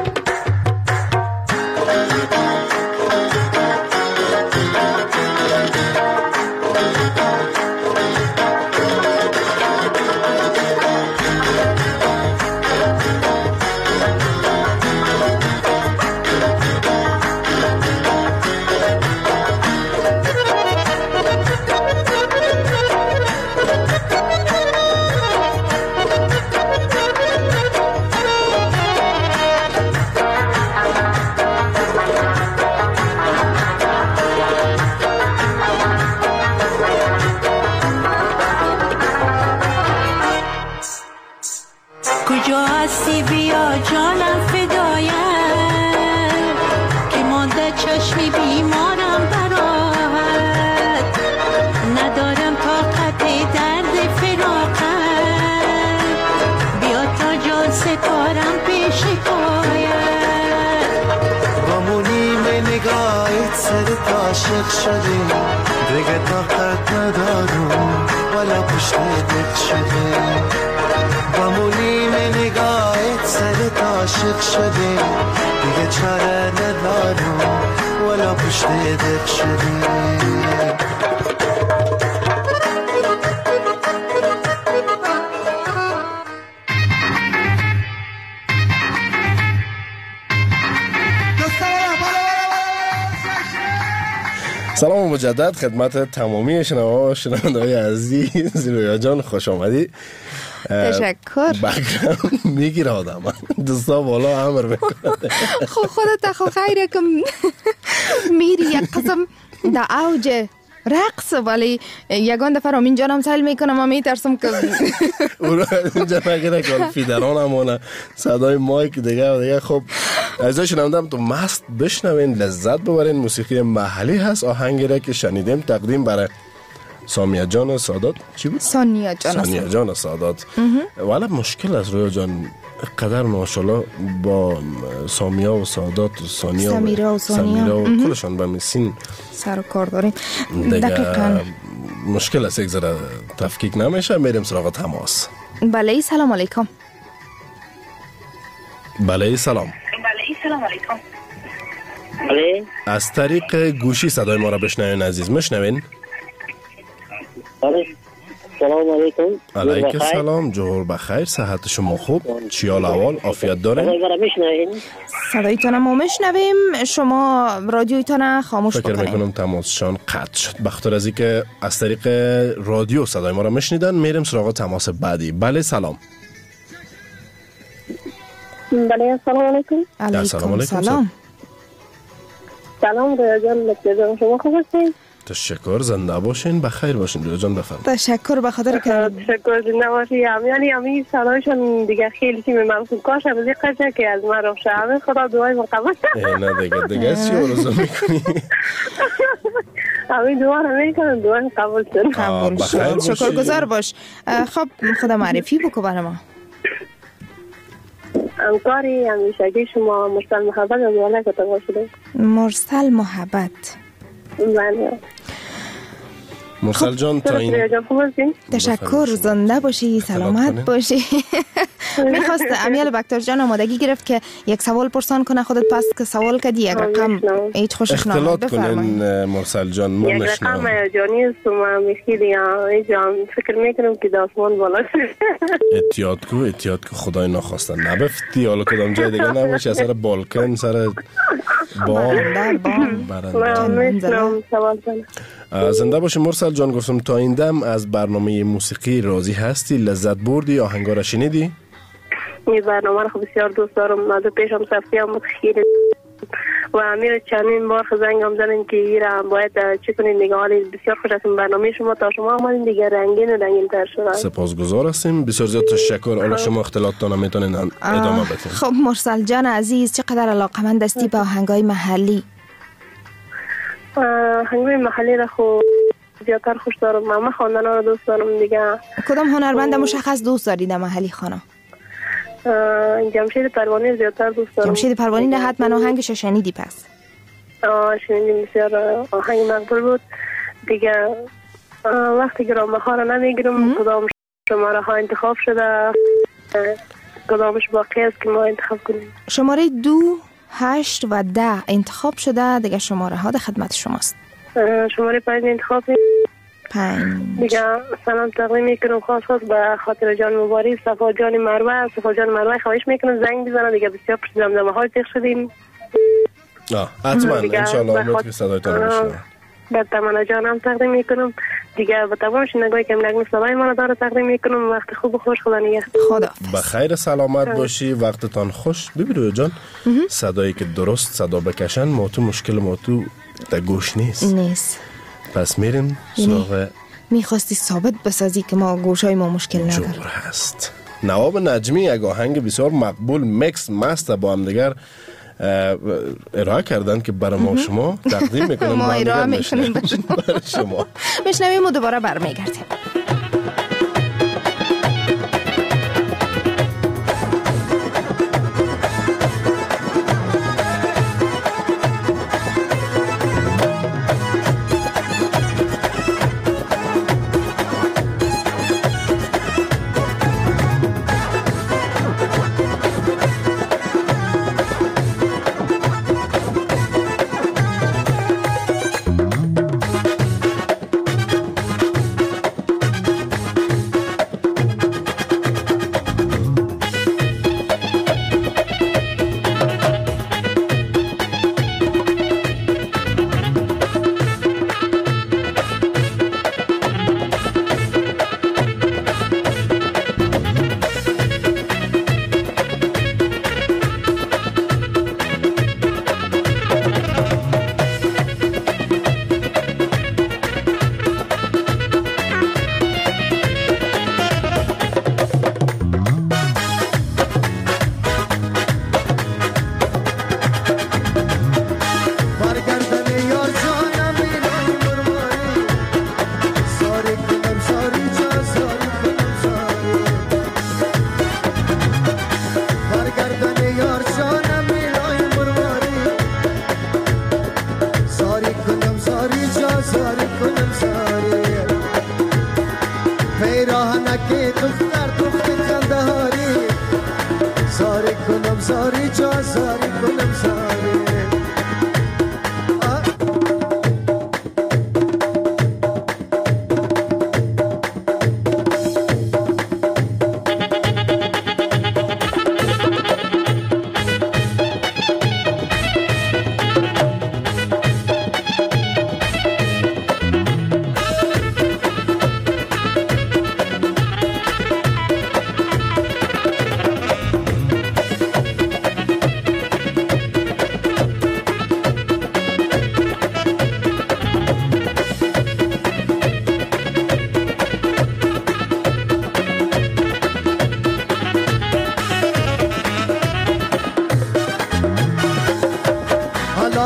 عاشق شدیم دیگه طاقت ندارم ولا پشت دل شدیم با مونیم نگاهت سرت عاشق شدیم دیگه چاره ندارم ولا پشت دل شدیم
سلام مجدد خدمت تمامی شنوا شنونده‌های عزیز. رویا جان خوش آمدی.
تشکر.
بک‌گراند میگیره آدم دستا بالا امر میکنه.
خب خودت خو خیره که میری یک قسم در اوج رقص ولی یگان دفعه رامین جانم سهل میکنم و میترسم که
اون اینجا نگیره که فیدران همونه صدای مایک دیگه و دیگه. خب عزیزای شنوندم تو مست بشنوین لذت ببرین. موسیقی محلی هست. آهنگی را که شنیدیم تقدیم برای سامیه جان سادات. چی بود؟
سانیا جان
سانیا جان سادات. ولی مشکل است رویا جان قدر ماشاءالله با سامیا و سادات و سانیا
سمیرا و
سانیا و کلشان به مسین
سر و کار داریم.
دقیقاً مشکل است یک ذره تفکیک نمیشه. میریم سراغ تماس.
بله سلام علیکم.
بله سلام.
بله سلام علیکم.
بله
از طریق گوشی صدای ما را بشنوین عزیز. میشنوین؟
بله سلام علیکم.
علیکم سلام. جوهر بخیر. صحت شما خوب؟ چی حال احوال؟ عافیت دارین؟
صدایتان ما میشنویم. شما رادیویتان خاموش
بکنید. فکر میکنم تماسشان قطع شد. بخاطر از اینکه از طریق رادیو صدای ما را میشنیدن میریم سراغ تماس بعدی. بله سلام.
بله سلام علیکم.
علیکم سلام.
سلام رویا جان. شما خوب هستین؟
تشکر، زنده باشین، بخیر باشین. رویا جان بفرمایید.
تشکر به خاطر که
تشکر، زنده باشی. یعنی همین صدایشون دیگه خیلی تیم ممنون. کاش از این قضیه که از من روشه. همین خدا دعای مقبول.
نه دیگه دیگه چی آرزو میکنی؟
همین دعا رو میکنم، دعای قبول شد.
قبول شد. شکرگزار باش. خب خدا معرفی بکو برای ما.
همکاری همیشگی شما مرسل محبت از والا کتا باشده.
مرسل محبت.
بله.
مرسل جان تا این
تشکر، زنده باشی، سلامت باشی. میخواست امیال بکتر جان آمادگی گرفت که یک سوال پرسان کنه خودت، پس که سوال کردی یک رقم هیچ خوشش نامد.
بفرمایید. مرسل جان ما
یک رقم جانی است و ما میخیلی جان فکر میکنم که داسمان بالا
اتیاد کو اتیاد کو خدای نخواسته نبفتی حالا کدام جای دیگه نباشی، سر بالکن، سر بام
برنده.
زنده باشی مرسل جان. گفتم تا این دم از برنامه موسیقی راضی هستی؟ لذت بردی؟ آهنگا را شنیدی؟
این برنامه رو بسیار دوست دارم. از پیشم سفتی هم خیلی و امیر چندین بار زنگ هم زدن که ایران باید چی کنین دیگه. حالی بسیار خوش از برنامه شما، تا شما آمدین دیگه رنگین و رنگین تر شد.
سپاسگزار هستیم، بسیار زیاد تشکر. حالا شما اختلاطتان هم میتونین ادامه بدین.
خب مرسل جان عزیز، چقدر علاقمند هستی به آهنگای محلی؟
آهنگای محلی را خب زیادتر خوش دارم. من خواندنا رو دوست دارم دیگه.
کدام هنرمند مشخص دوست داری در محلی خانه؟
جمشید پروانی زیادتر دوست دارم.
جمشید پروانی نه حتما آهنگش شنیدی پس؟
آه شنیدیم، بسیار آهنگ مقبول بود دیگه. وقتی که رامبخار رو نمیگیرم کدام شماره ها انتخاب شده، کدامش باقی است که ما انتخاب کنیم.
شماره دو، هشت و ده انتخاب شده دیگه. شماره ها در خدمت شماست.
شماره پنج انتخاب
پنج
دیگه. سلام تقدیم میکنم خاص خاص به خاطر جان مبارک، صفا جان مروه. صفا جان مروه خواهش میکنم زنگ بزنه دیگه. بسیار پشت زمزمه های تیغ شدیم.
آه حتما انشاءالله امید که صدایتان بشنوه.
به تمنا جانم تقدیم میکنم دیگه. به تمام شنوندگانی که نغمه صدای ما داره تقدیم میکنم. وقت خوب و خوش، خدا نگهدار.
خدا
بخیر سلامت باشی، وقتتان خوش. ببینید جان صدایی که درست صدا بکشن ما تو مشکل ما تو در گوش نیست
نیست
پس میریم سراغ.
میخواستی ثابت بسازی که ما گوشای ما مشکل نداره.
جور هست. نواب نجمی یک آهنگ بسیار مقبول مکس مست با هم دیگر ارائه کردن که برای ما شما تقدیم میکنیم.
ما ارائه میکنیم
برای شما.
میشنویم و دوباره برمیگردیم.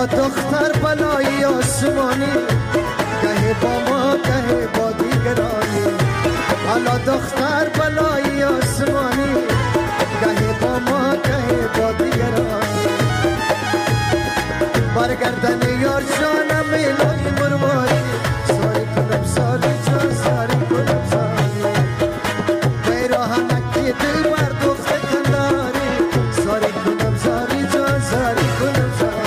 حالا دختر بلای آسمانی گهی با ما گهی با دیگرانی حالا دختر بلای آسمانی گهی با ما گهی با دیگرانی برگردن یار جانم الهی مرمانی ساری کنم ساری جان ساری کنم ساری بیراهنکی دل مردوخت کناری ساری کنم ساری جان ساری کنم ساری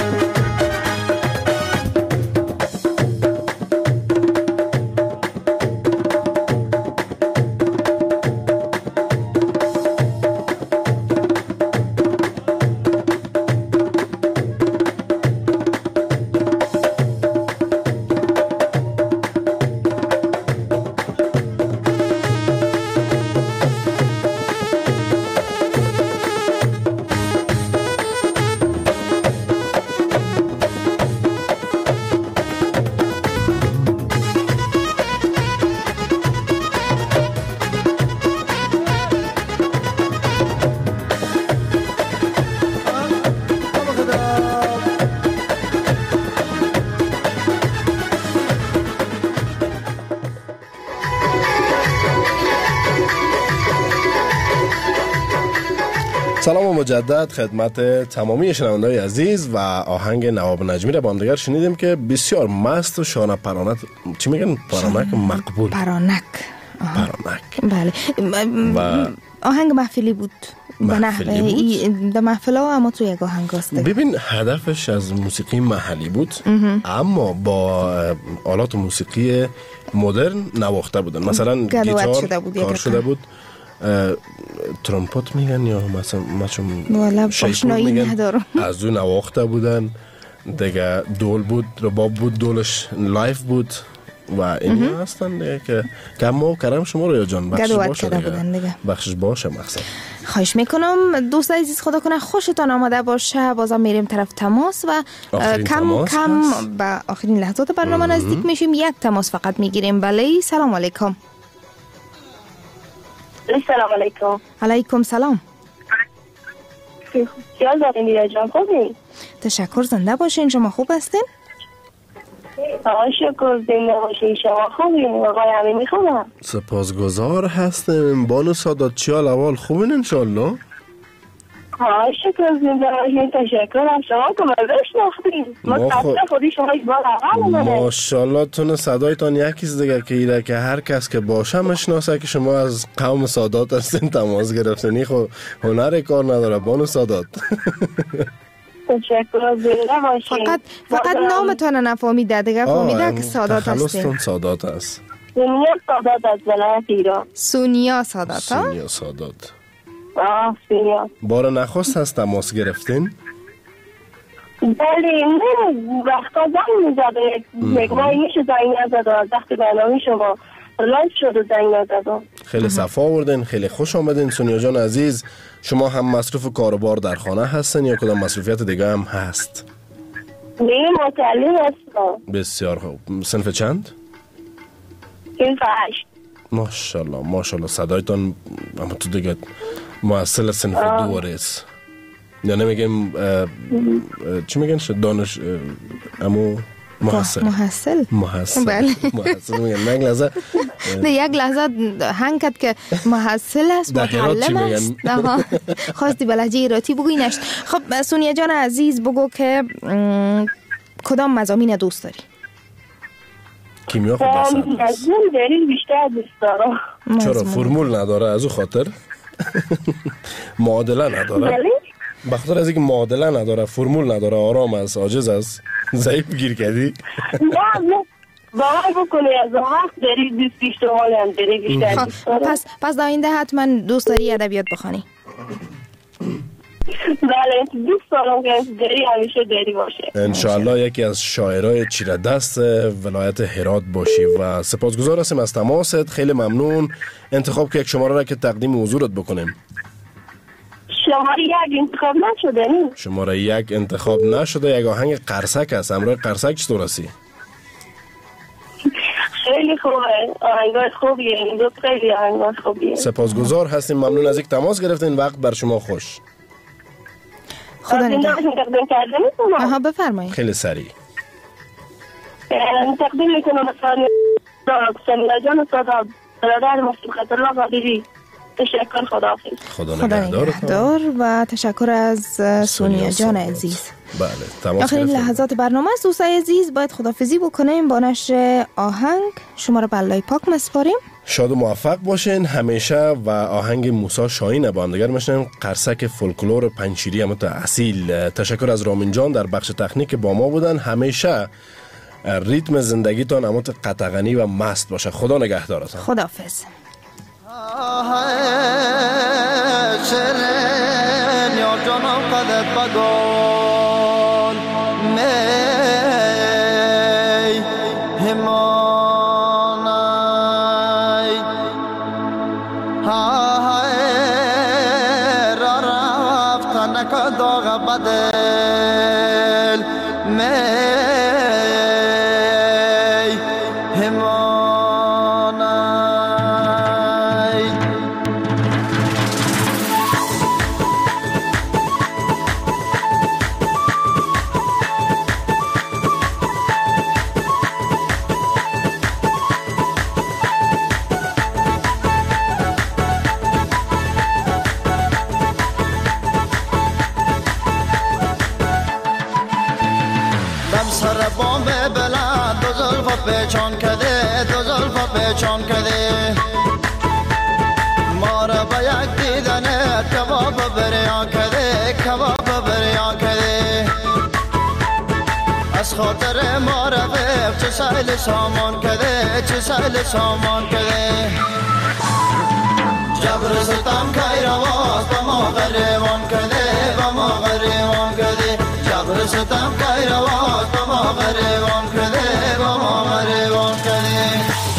سلام و مجدد خدمت تمامی شنونده‌های عزیز و آهنگ نواب نجمی را با هم دیگر شنیدیم که بسیار مست و شانه پرانک چی میگن پرانک مقبول
پرانک
پرانک
بله
و
آهنگ محفلی بود
محفلی بود
در محفل ها اما توی یک آهنگ است
ببین هدفش از موسیقی محلی بود اما با آلات موسیقی مدرن نواخته بودن مثلا گیتار
شده بود
کار شده بود ترومپت میگن یا مثلا
والا آشنایی ندارم
از اون نواخته بودن دیگه دول بود رباب بود دولش لایف بود و این هستن دیگه که کم کرم شما رو یا جان بخشش باشه دیگه بخشش باشه مقصد
خواهش میکنم دوست عزیز خدا کنه خوشتان آماده باشه بازم میریم طرف تماس و کم
تماس
کم به آخرین لحظات برنامه نزدیک میشیم یک تماس فقط میگیریم بله سلام علیکم
سلام علیکم
علیکم سلام
خیال دارین دیگه جان خوبی؟
تشکر زنده باشین شما خوب هستین؟
آقای شکر زنده باشین شما خوبین آقای امینی خوبم
سپاسگزار هستم بانو سادات چیال اول خوبین انشالله
آقای شکر زنده باشین تشکر هم شما که من بشناختین ما قصد خودی شما یک بار اول منه
ماشالله تونه صدایتان یکیز دیگه که ایره که هر کس که باشه مشناسه که شما از قوم سادات هستین تماس گرفتنی خو هنر کار نداره بانو سادات
تشکر زنده باشین
فقط فقط نامتان نفهمیده دیگه فهمیده که سادات هستین
تخلصتون سادات هست
سونیا سادات از ولایت ایران
سونیا سادات
سونیا سادات
آه سونیا
بار نخست هست تماس گرفتین؟
بله نه وقتا زنگ میزده مگمایی میشه زنگ نزده از وقتی برنامه شما لایف شد و زنگ نزده
خیلی صفا آوردین خیلی خوش آمدین سونیا جان عزیز شما هم مصروف کاربار در خانه هستن یا کدام مصروفیت دیگه هم هست؟
نه متعلم هستم
بسیار خوب صنف چند؟
صنف هشت
ماشاءالله ماشاءالله صدایتان اما تو دیگه محصل صنف دو ورس یا نمیگیم چی میگن شد دانش امو محصل
محصل
محصل
بله
محصل میگن یک لحظه
نه یک لحظه هنگ کرد که محصل است متعلم است خواستی به لهجه ایراتی بگوینش خب سونیا جان عزیز بگو که کدام مضامین دوست داری
کیمیا خوب است
مضمون دلیل بیشتر دوست دارم
چرا فرمول نداره از او خاطر معادله نداره بخاطر از اینکه معادله نداره فرمول نداره آرام است عاجز است ضعیف گیر کردی
نه نه باور بکنی از وقت داری دوست بیشتر هم داری بیشتر دوست دارم
پس پس در آینده حتما دوست داری ادبیات بخوانی
بله دوست دارم که داری همیشه داری باشه
انشاءالله یکی از شاعرای چیره دست ولایت هرات باشی و سپاسگزار هستیم از تماست خیلی ممنون انتخاب که یک شماره را که تقدیم حضورت بکنیم
شماره یک انتخاب نشده نی؟
شماره یک انتخاب نشده یک آهنگ قرصک هست امروز قرصک چطور هستی؟
خیلی خوبه آهنگای خوبیه این دو خیلی آهنگای خوبیه
سپاسگزار هستیم ممنون از یک تماس گرفتین وقت بر شما خوش
خدا نگهدار.
تقدیم کردم.
آها بفرمایید.
خیلی سریع.
تقدیم میکنم سالی سمیرا جان استاد برادر مفتو خطرالله قادری. تشکر. خداحافظ.
خدا
نگهدار و تشکر از سونیا جان عزیز.
بله تمام.
آخرین لحظات برنامه است دوستای عزیز، باید خدافظی بکنیم با نشر آهنگ. شما را به الله پاک مسپاریم.
شاد و موفق باشین همیشه و آهنگ موسی شاهین با هم دیگر میشنیم. قرصک فولکلور پنجشیری هم اصیل. تشکر از رامین جان در بخش تکنیک با ما بودن. همیشه ریتم زندگیتان اموت قطغنی و مست باشه. خدا نگهدارتان.
خداحافظ.
شرين يا جنم قدت بقول مي هماني ها هاي رفتنك داغ بدل مي هماني پیچان کده دو زلفا پیچان کده ما را با یک دیدنه کباب بریان کده کباب بریان کده از خاطر ما رفیق چه سیل سامان کده چه سیل سامان کده جبر ستم کئی رواز با ما غریوان کده با ما غریوان کده جبر ستم کئی رواز با ما غریوان کده با ما غریوان کده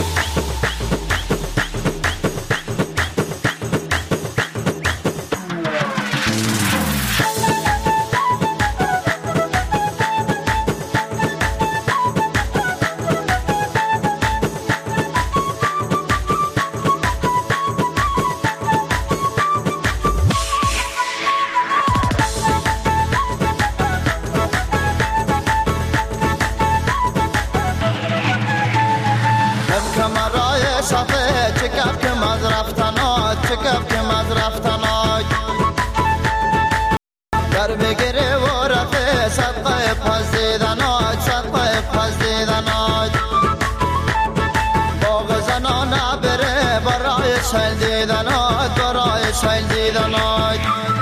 در بگیره و رفه صدقه پس دیدنات صدقه پس دیدنات باغ زنان بره برای سیل دیدنات برای سیل دیدنات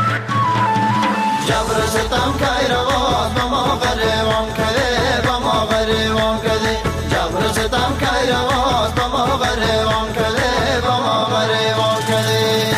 جبر ستم کئی رواز با ما غریوان کده با ما غریوان کده جبر ستم کئی رواز با ما غریوان کده با ما غریوان کده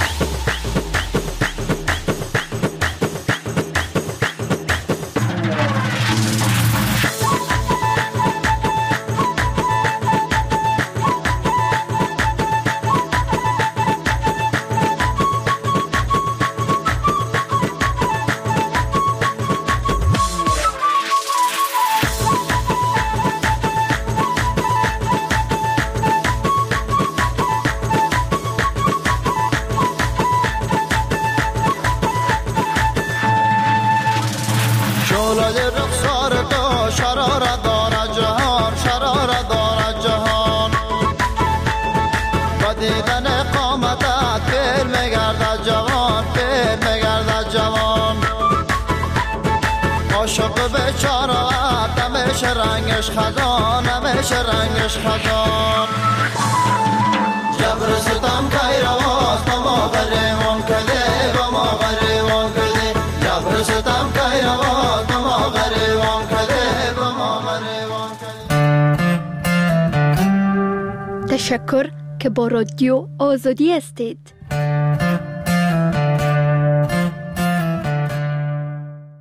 رنگش خزان همیشه رنگش خزان جبر ستم کئی رواز با ما غریوان کده با ما غریوان کده جبر ستم کئی رواز با ما غریوان کده با ما غریوان کده.
تشکر که با رادیو آزادی هستید.